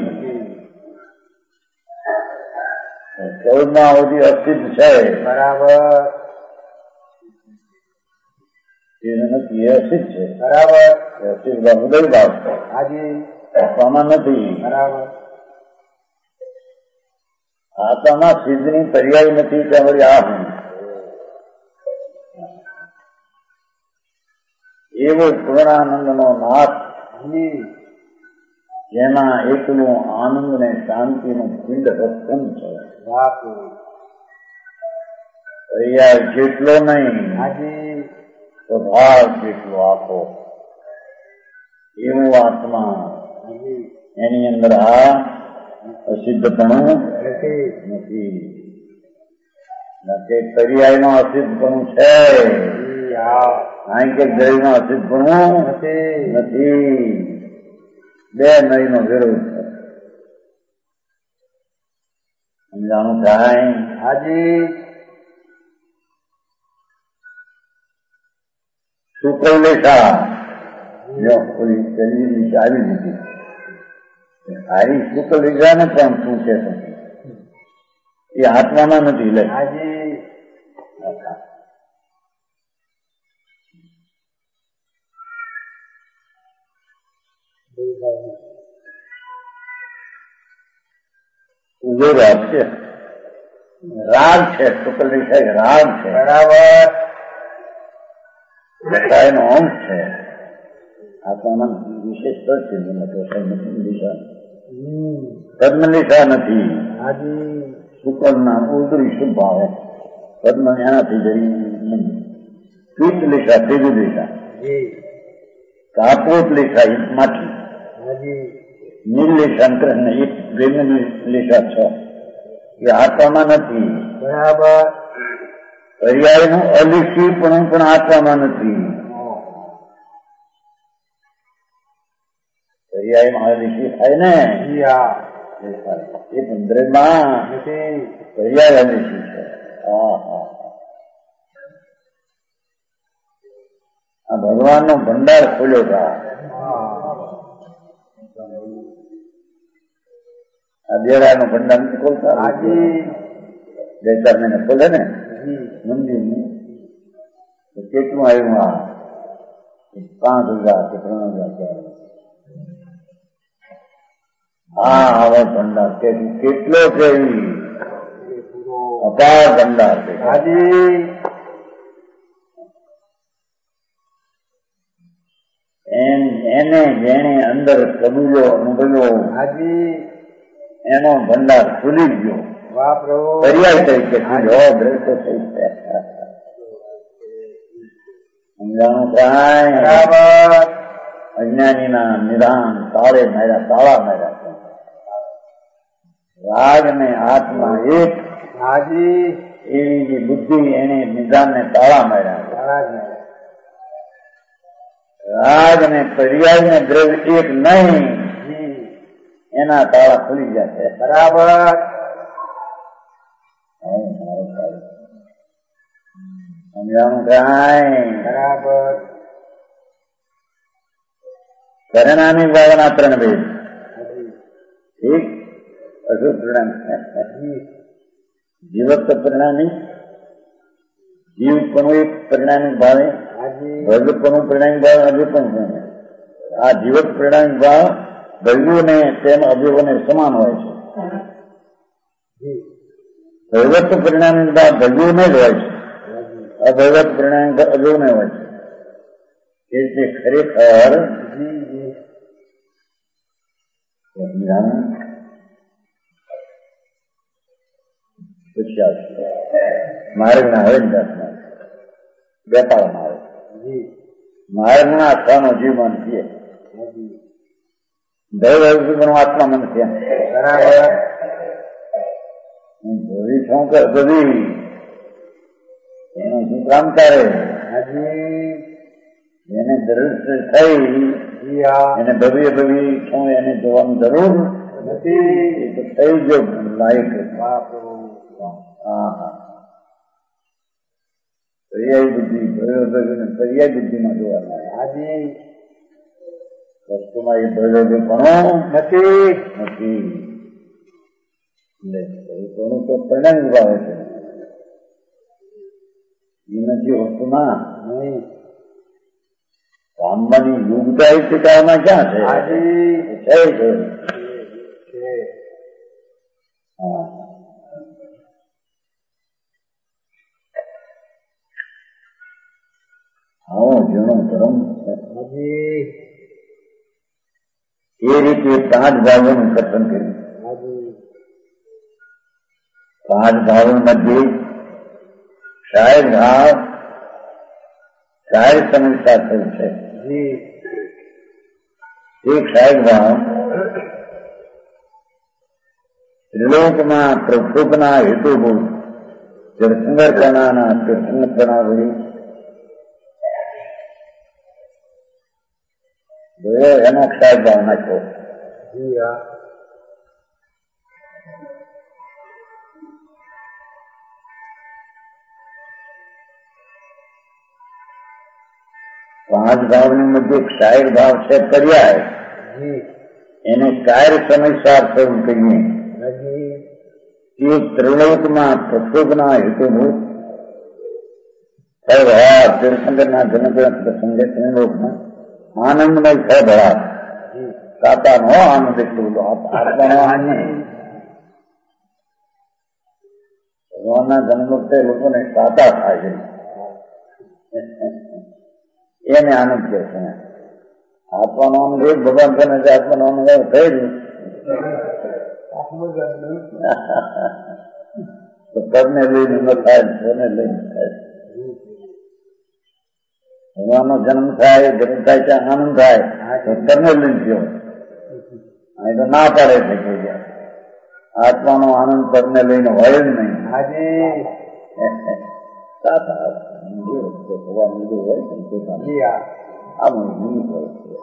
ચૌદમાં સુધી અસિદ્ધ છે. બરાબર. એ નથી, એ અસિદ્ધ છે. બરાબર. અસિદ્ધ ભાવ ઉદય ભાવ છે. હાજી આત્મામાં નથી. બરાબર. આત્મામાં સિદ્ધની પર્યાય નથી. ત્યાં વળી આ હું એવો પૂર્ણાનંદનો નાથ જેના એકલું આનંદ ને શાંતિનું પિંડ રસન છે. પર્યાય જેટલો નહીં તો ભાવ જેટલો આપો એવું આત્મા. એની અંદર આ અસિદ્ધપણું નથી. પર્યાયનો અસિદ્ધપણું છે. અહીં કે દ્રવ્યનો અસિદ્ધપણું નથી. બે નહીનો વિરોધ છે. સમજાણું થાય? હાજી શુક્ર લેખા ઓલી પહેલી દિશા આવી દીધી. હારી શુક્ર લીધા ને પણ શું છે એ આત્મામાં નથી. લે હાજી ઉજો રાગ છે. રાગ છે. શુક્ર દિશા રાગ છે. બરાબર. એનો અંશ છે. આત્મામાં વિશેષ છે. દિશા પદ્મ દિશા નથી. હાજી શુક્રના ઉદરી શુભ ભાવે પદ્મ એનાથી જઈ નહીં. પીત લેખા ત્રીજી દિશા. કાપોત લેખા ઈટમાંથી. હાજી નીલ લેખા કૃષ્ણ એક પ્રેમની લેખા છ. એ આત્મામાં નથી. બરાબર. પર્યાયનું અલિખીપણું પણ આત્મામાં નથી. પર્યાયમાં અલિખી થાય ને એ પંદરમાં પર્યાય અલિખી છે. આ ભગવાનનો ભંડાર ખોલ્યો હતા. આ દેરાનો ભંડાર નથી ખોલતા. બે ચાર મહિને ખોલે ને મંદિરનું. કેટલું આવ્યું? આ પાંચ હજાર કે ત્રણ હજાર. હા આવો ભંડાર કેટલો છે? અપાર ભંડાર છે. હાજી એને જેને અંદર કબૂલો અનુભવ્યો હાજી એનો ભંડાર ખુલી ગયો. પર્યાય તરીકે દ્રશ્ય થઈ છે. સમજાણું થાય? બરાબર. અજ્ઞાનીના નિદાન તાળે માર્યા, તાળા માર્યા છે. રાગ ને આત્મા એક. હાજી એવી જે બુદ્ધિ એને નિદાન ને તાળા માર્યા. રાગ ને પર્યાય ને દ્રવ્ય એક નહીં, એના તાળા ખુલી ગયા છે. બરાબર. સમજાણું કાંઈ? બરાબર. પરિણામી ભાવના ત્રણ ભેદ. ઠીક. અશુભ પરિણામ જીવત્વ પરિણામી, જીવપણું એક પરિણામિક ભાવે, ભવ્યપણું પરિણામિક ભાવ, અભ્યપણ. આ જીવત પરિણામિક ભાવ ભવ્યોને તેમ અભ્યોને સમાન હોય છે. ભૈવત્વ પરિણામિક ભાવ ભવ્યોને જ હોય છે. અભૈવત પરિણામિક ભાવ અભ્યોને હોય છે. એટલે ખરેખર માર્ગના હોય ને વેપારમાં આવે. માર્ગના આત્માનો જીવન છે. દૈવ પણ આત્મા મન છે. બરાબર. ભવી શું કર બધી એનું શું કામ કરે? એને જરૂર થઈ એને ભવ્ય ભવી શું એને જોવાની જરૂર નથી તો થઈ જો લાયક. વાહ પ્રભુ. હા હા પર્યાય બુદ્ધિ પ્રયોજક પર્યાય બુદ્ધિમાં જોવાના. હાજી વસ્તુમાં એ પ્રયોજક પણ નથી નથી. કોનું તો પરિણામ વિભાવે છે એ નથી વસ્તુમાં. નહીં કામમાંની યોગતા એ ટીકામાં ક્યાં છે? હાજી છે છે. છે હા આવો જેનો ધર્મ હાજી એ રીતે પાંચ ભાવોનું કથન કર્યું. હાજી પાંચ ભાવો મધ્ય શાયદ ભાવ શાયદ સમજતા થયું છે. જી એક શાયદ ભાવ ત્રિલોકમાં પ્રક્ષુભના હેતુભૂત તીર્થંકરપણાના તીર્થંકરપણા વળી એનો શાયદ ભાવ નાખ્યો. જી હા પાંચ ભાવની મધ્ય એક શાયર ભાવ છે પર્યાય. જી એને કાયર સમયસાર થયું કહીએ. હાજી એ ત્રિલોકમાં પ્રક્ષુભના હેતુભૂત ફળભળા તીર્થંકરના જનગ્રંથ પ્રસંગે ત્રિલોકમાં આનંદમય ફળભળા જી સાતાનો આનંદ એટલું બધો આત્માનો આનંદ. ભગવાનના જન્મ વખતે લોકોને સાતા થાય છે એને આનંદ કહે છે. આત્માનો આનંદ એક ભગવાન કરે છે. આત્માનો આનંદ થઈ ગયું તો પદને લઈને ન થાય, સ્વને લઈને થાય. ભગવાનનો જન્મ થાય જન્મ થાય ત્યાં આનંદ થાય તો પદને લઈને થયો. અહીં તો ના પાડે છે કે આત્માનો આનંદ પદને લઈને હોય જ નહીં. હાજી સાતા ભગવાન મંદિર હોય પોતાનું જી હા આ મંદિર હોય છે.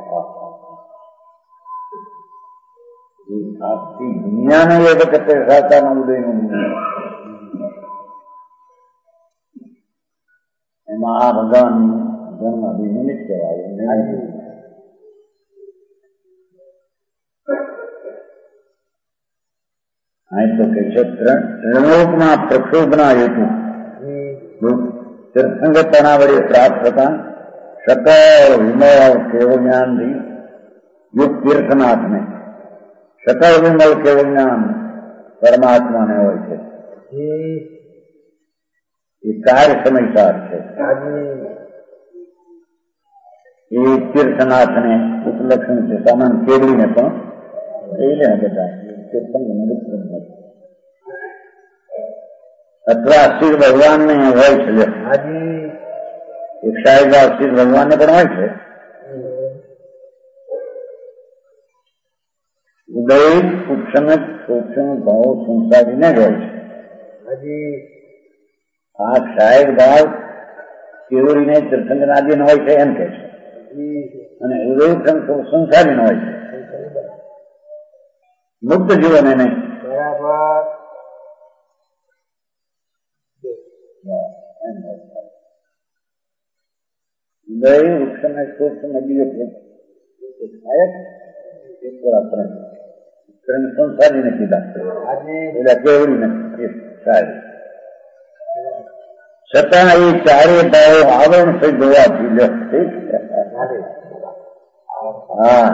આખી દુનિયાને એ વખતે સાતાના ઉદયનું એમાં આ ભગવાન જન્મ નિમિત્ત કહેવાય. અહીં તો કહે છે ત્રિલોકમાં પ્રક્ષોભના હેતુ તીર્થંકરપણા વડે પ્રાપ્ત થતા સકળ વિમળ કેવળ જ્ઞાનથી યુક્ત તીર્થનાથને સકળ વિમળ કેવળ જ્ઞાન પરમાત્માને હોય છે. એ કાર્ય સમયસાર છે. એ તીર્થનાથને ઉપલક્ષણ છે. સામાન કેવડીને પણ એ લે બધા તીર્થંકર અથવા શિવ ભગવાનને હોય છે. એક સાહેબ શિવ ભગવાનને પણ હોય છે. ઉદય સૂક્ષ્મ સૂક્ષ્મ ભાવ સંસારીને જ હોય છે. આ સાહેબ ભાવ કેવડીને તીર્થંકરાદીને હોય છે એમ કે છે. અને ઉદય સંસારીને હોય છે. મુક્ત જીવન એને બરાબર ઉદય વૃક્ષ ને સૂક્ષ્મ નદીઓ સંસારીને કીધા એટલે કેવડીને છતાં એ ચારે ભાવો આવરણ થઈ જોવાથી હા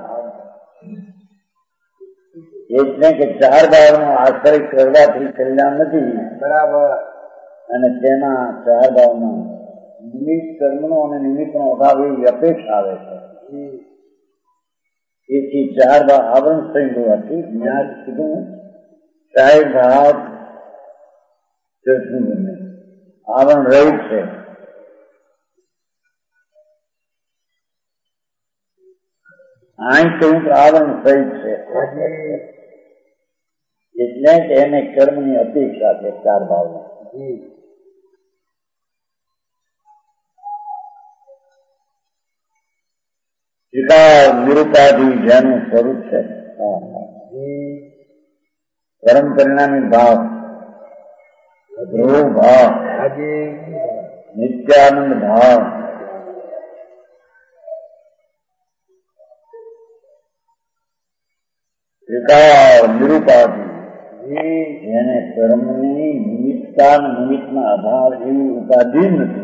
એટલે કે ચાર ભાવનો આશ્રય કરવાથી કલ્યાણ નથી. બરાબર અને તેના ચાર ભાવમાં નિમિત્ત કર્મનો અને નિમિત્તનો અભાવ એવી અપેક્ષા આવે છે. એથી ચાર ભાવ આવરણ થઈ હોવાથી જ્ઞાન કીધું ચાર ભાવ આવરણ રહિત છે. અહીં કહ્યું કે આવરણ સહિત છે. એટલે કે એને કર્મની અપેક્ષા છે ચાર ભાવની. વિકાર નિરૂપાધિ જેનું સ્વરૂપ છે परम परिणामी भाव, ध्रुव भाव, नित्यानंद भाव, ત્રિકાળ નિરૂપાધિ એને કર્મની નિમિત્તા નિમિત્તના અભાવ એવી ઉપાધિ નથી.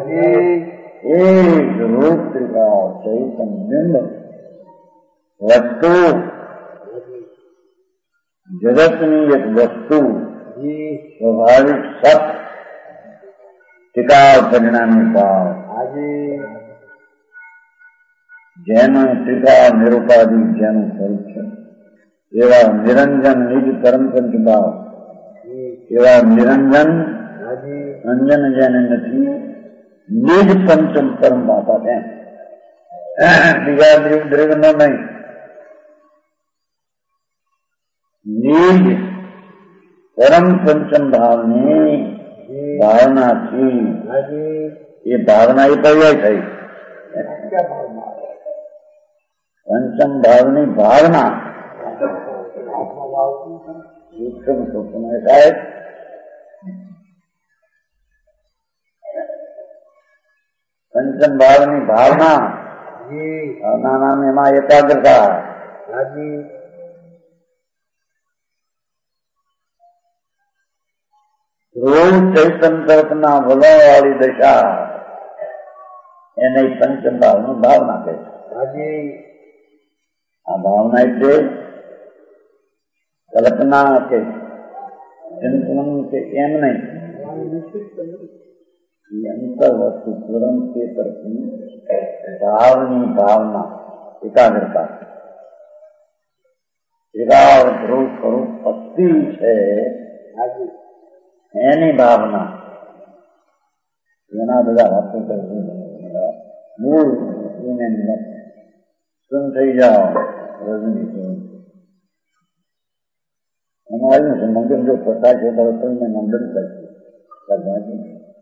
એક રૂપ ત્રિકાળ ચૈતન્ય વસ્તુ, જગતની એક વસ્તુ સ્વાભાવિક સત ત્રિકાળ પરિણામી ભાવ જેનું ત્રિકાળ નિરૂપાધિ જેનું સ્વરૂપ છે એવા નિરંજન નિજ પરમ પંચ ભાવ, એવા નિરંજન અંજન જેને નથી નિજ પંચમ પરમ બાપા એમ બીજા દ્રીવ દ્રીવ નો નહીં, નિજ પરમ પંચમ ભાવની ભાવનાથી એ ભાવના એ પર્યાય થઈ પંચમ ભાવની ભાવના સૂક્ષ્મ સૂક્ષ્મ સાહેબ પંચમ ભાવની ભાવના ભાવના નામ એમાં એકાગ્રતા ધ્રુવ ચૈતન તરફના વલણ વાળી દશા એને પંચમ ભાવની ભાવના કહે છે. આ ભાવના એટલે કલ્પના કે ચિંતન કે એમ નહીં, અંતર વસ્તુ તુરંત તે તરફની ભાવની ભાવના એકાગ્રતા એકાગ્ર ધ્રુવ સ્વરૂપ ભક્તિ છે એની ભાવના ઘણા બધા વાતો મૂળ સુન થઈ જાઓ રજની એમાં આવ્યું છે મંગન જો પ્રકાશ છે તો તમને મંગન કરશે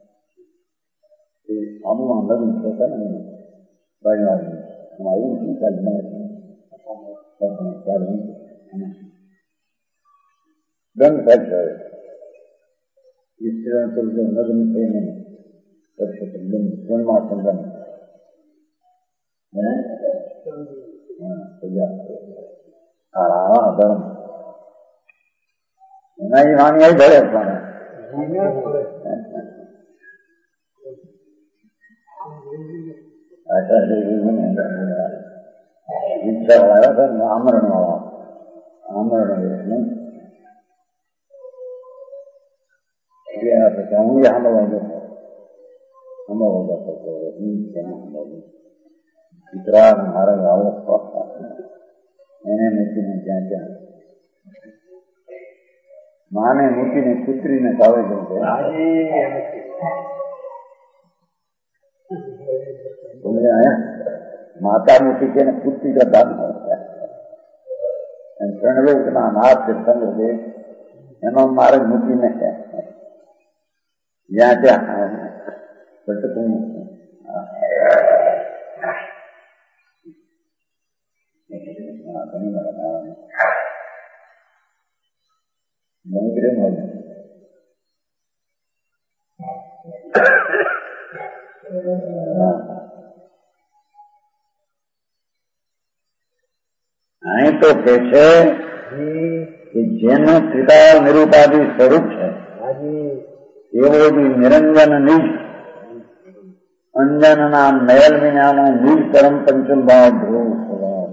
આનું આનંદ થતા ને આવ્યું બંધ થાય ઈશ્વર તરીકે નગ્ન થઈને કરશે જન્મા સંગમ હા ધર્મ એના એ વાણી આવી ભરે પણ ઈચ્છા વાળા હતા ને આમરણ વાળા આમરણ પછી હું સાંભળવા જતો સાંભળવા જતો દીકરા મારા આવો એને મૂકીને ત્યાં ત્યાં માને મૂકીને પુત્રીને કાવે જવું માતા મૂકી છે ને પુત્રી का दान ત્રણલોકના નાથ ચંદ્ર એનો મારે મૂકીને જ્યાં ત્યાં ભટકું અહીં તો કે છે કે જેનું ત્રિકાળ નિરૂપાધિ સ્વરૂપ છે એવો બી નિરંજન નિજ અંજનના નયન વિનાનો નિજ પરમ પંચમ ભાવ ધ્રુવ સ્વભાવ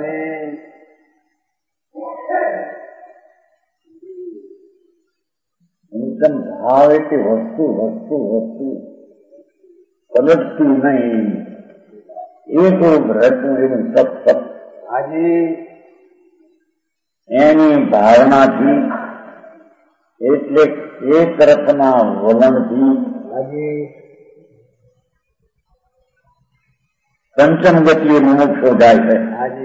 પંચમ ભાવ એટલે વસ્તુ વસ્તુ વસ્તુ પલટતી નહીં એક રૂપ રહેતું એવું સત સત એની ભાવનાથી એટલે એ તરફના વલણથી પંચમ ગતિએ મુમુક્ષો જાય છે.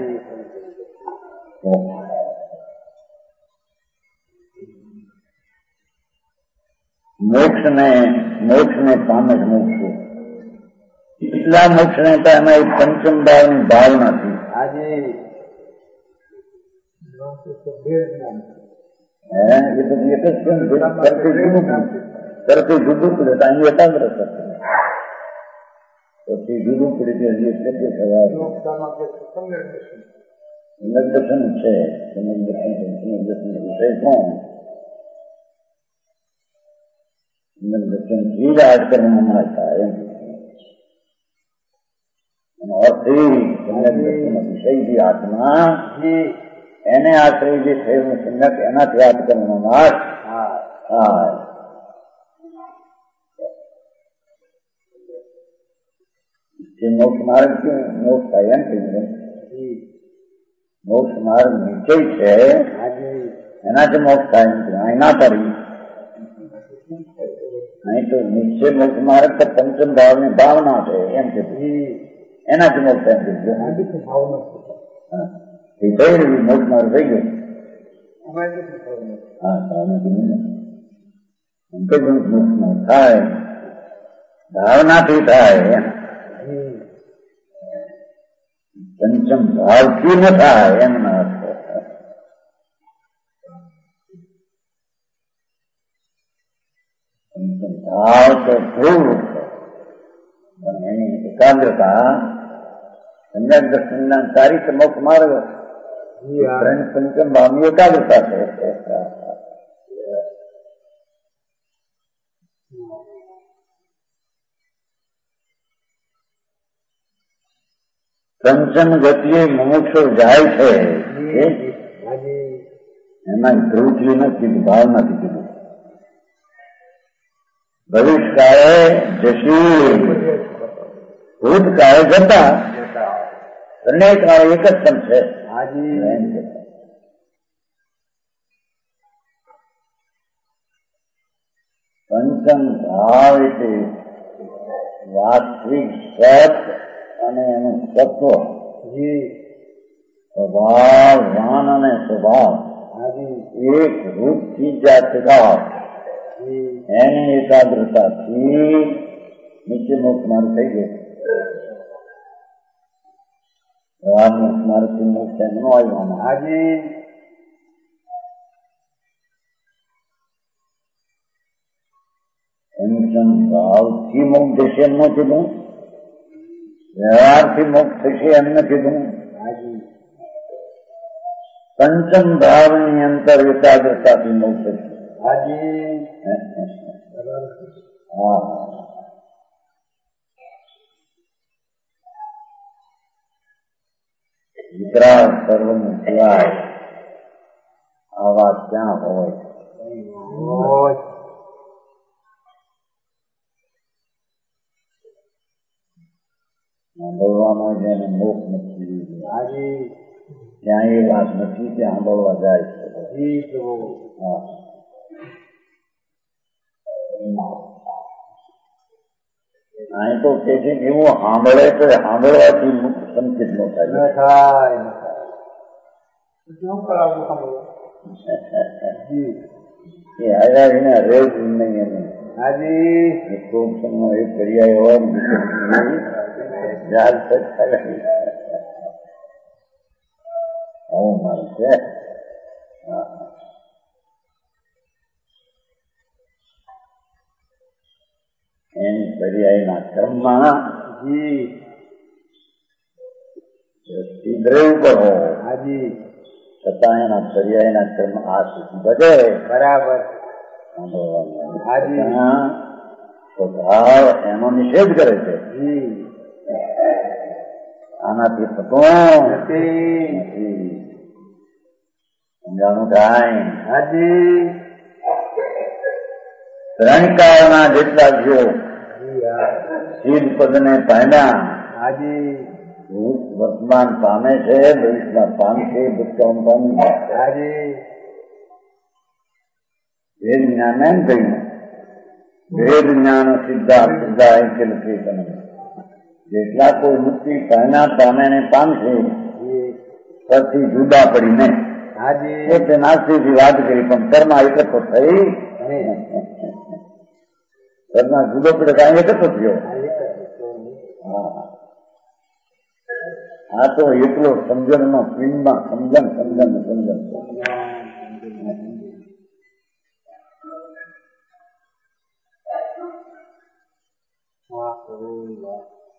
મોક્ષ ને મોક્ષ ને પામે મોક્ષ એટલા મોક્ષ ને તો એમાં એક પંચમ ભાવની ભાવનાથી હે એ તો એક જ કેમ કરતી જુદું કરતી જુદું પડે તો અહીં એકાગ્ર થશે પછી જુદું પડે તે હજી એટલે ખબર દર્શન છે દર્શન વિષય કોણ દર્શન થી જ આજ કરવામાં થાય એનો અર્થ વિષય જે આત્મા એને આશ્રય જે થયેલું સંગત એનાથી આત્મનો નાશ હા જે મોક્ષ માર્ગ છે મોક્ષ થાય એમ કહ્યું મોક્ષ માર્ગ નિશ્ચય છે એનાથી મોક્ષ થાય એમ અહીં ના કરી અહીં તો નિશ્ચય મોક્ષ માર્ગ તો પંચમ ભાવની ભાવના છે એમ કે એનાથી મોક્ષ એમ કીધું એ થઈ રહ્યું મોક્ષ માર્ગ થઈ ગયો હા ભાવના કીધું એમ કે મોક્ષ માર્ગ થાય ભાવનાથી થાય એમ પંચમ ભાવથી ન થાય એમનો અર્થ પંચમ ભાવ તો ધ્રુવ પણ એની એકાગ્રતા સંજ્ઞા દર્શનના ચારિત્ર મોક્ષ માર્ગ પંચમ ભાવની એકાગ્રતા છે પંચમ ગતિએ મુમુક્ષુ જાય છે એમાં ધ્રુવથી નથી કીધું ભાવ નથી કીધું ભવિષ્યકાળે જશી ભૂતકાળે જતા બંને કાળે એક જ પણ છે પંચમ ભાવ એટલે વાસ્તવિક સત અને એનું તત્વ સ્વભાવ વાન અને સ્વભાવ એક રૂપ થી જાતભાવ એની એકાગ્રતાથી નીચે મોક્ષ માર્ગ થઈ ગયો મોક્ષ માર્ગ થી મોક્ષ એમનો આવ્યો હાજી પંચમ ભાવથી મોક્ષ જશે એમ ન કીધું વ્યવહારથી મોક્ષ થશે એમ ન કીધું પંચમ ભાવની અંતર એકાગ્રતાથી મોક્ષ થશે હા વિતરાગ સર્વનું સિવાય આ વાત ક્યાં હોય સાંભળવામાં જેને મોક્ષ નથી ત્યાં એ વાત નથી ત્યાં સાંભળવા જાય છે અહીં તો કે છે કે એવું સાંભળે તો સાંભળવાથી સંકેત ન થાય એ આવ્યા વિના રેજ નહીં એને હાજી પ્રોત્સાહન એક પર્યાય હોય આવું મારું છે એની પર્યાયના ક્રમમાં દ્રષ્ટિ ઉપર હો હાજી છતાં એના પર્યાયના ક્રમ આ સુધી બધે બરાબર હાજી સ્વભાવ એનો નિષેધ કરે છે આનાથી થતો નથી સમજાણું થાય હાજી ત્રણ કાળના જેટલા જીવો શીલ પદને પામ્યા હાજી ભૂત વર્તમાન પામે છે ભવિષ્યમાં પામશે ભૂતકાળ પામી હાજી વેદ જ્ઞાન એમ કહ્યું વેદ જ્ઞાન સિદ્ધા સિદ્ધા એમ કે નથી તમે જેટલા કોઈ મુક્તિ પામ્યા પામે ને પામશે પરથી જુદા પડીને હાજી તે નાસ્તિકથી વાત કરી પણ કર્મ એકત્ર થઈ કર્મ જુદો પડે કાંઈ એકત્ર થયો આ તો એટલો સમજણમાં પિંડમાં સમજણ સમજણ સમજણ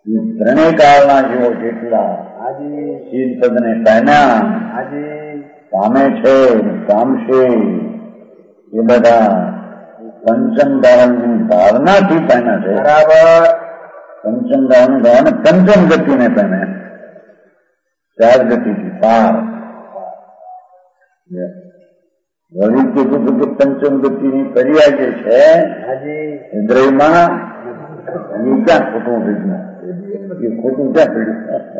એ ત્રણેય કાળના જીવો જેટલા હાજી શીલ પદને પામ્યા હાજી પામે છે પામશે એ બધા પંચમ ધારણની ભાવનાથી પામ્યા છે. બરાબર પંચમ ધારણ ભાવને પંચમ ગતિને પામ્યા, ચાર ગતિથી પાર. વળી કીધું કે પંચમ ગતિની પર્યાય જે છે હાજી હૃદયમાં એ ક્યાં ખોટું થયું? એ ખોટું ક્યાં થયું?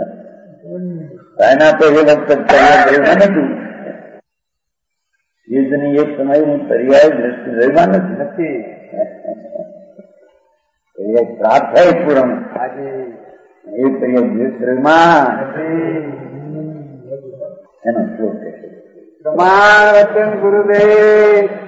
એના તો એ વખત પર્યાય નથી. યુદ્ધની એક સમયની પર્યાય દ્રષ્ટિ હૃદયમાં નથી નથી પર્યાય પ્રાપ્ત થાય પૂર્ણ હાજી એ પર્યાય હૃદયમાં નથી. એનો શ્લોક છે. પ્રમાણ વચન ગુરુદેવ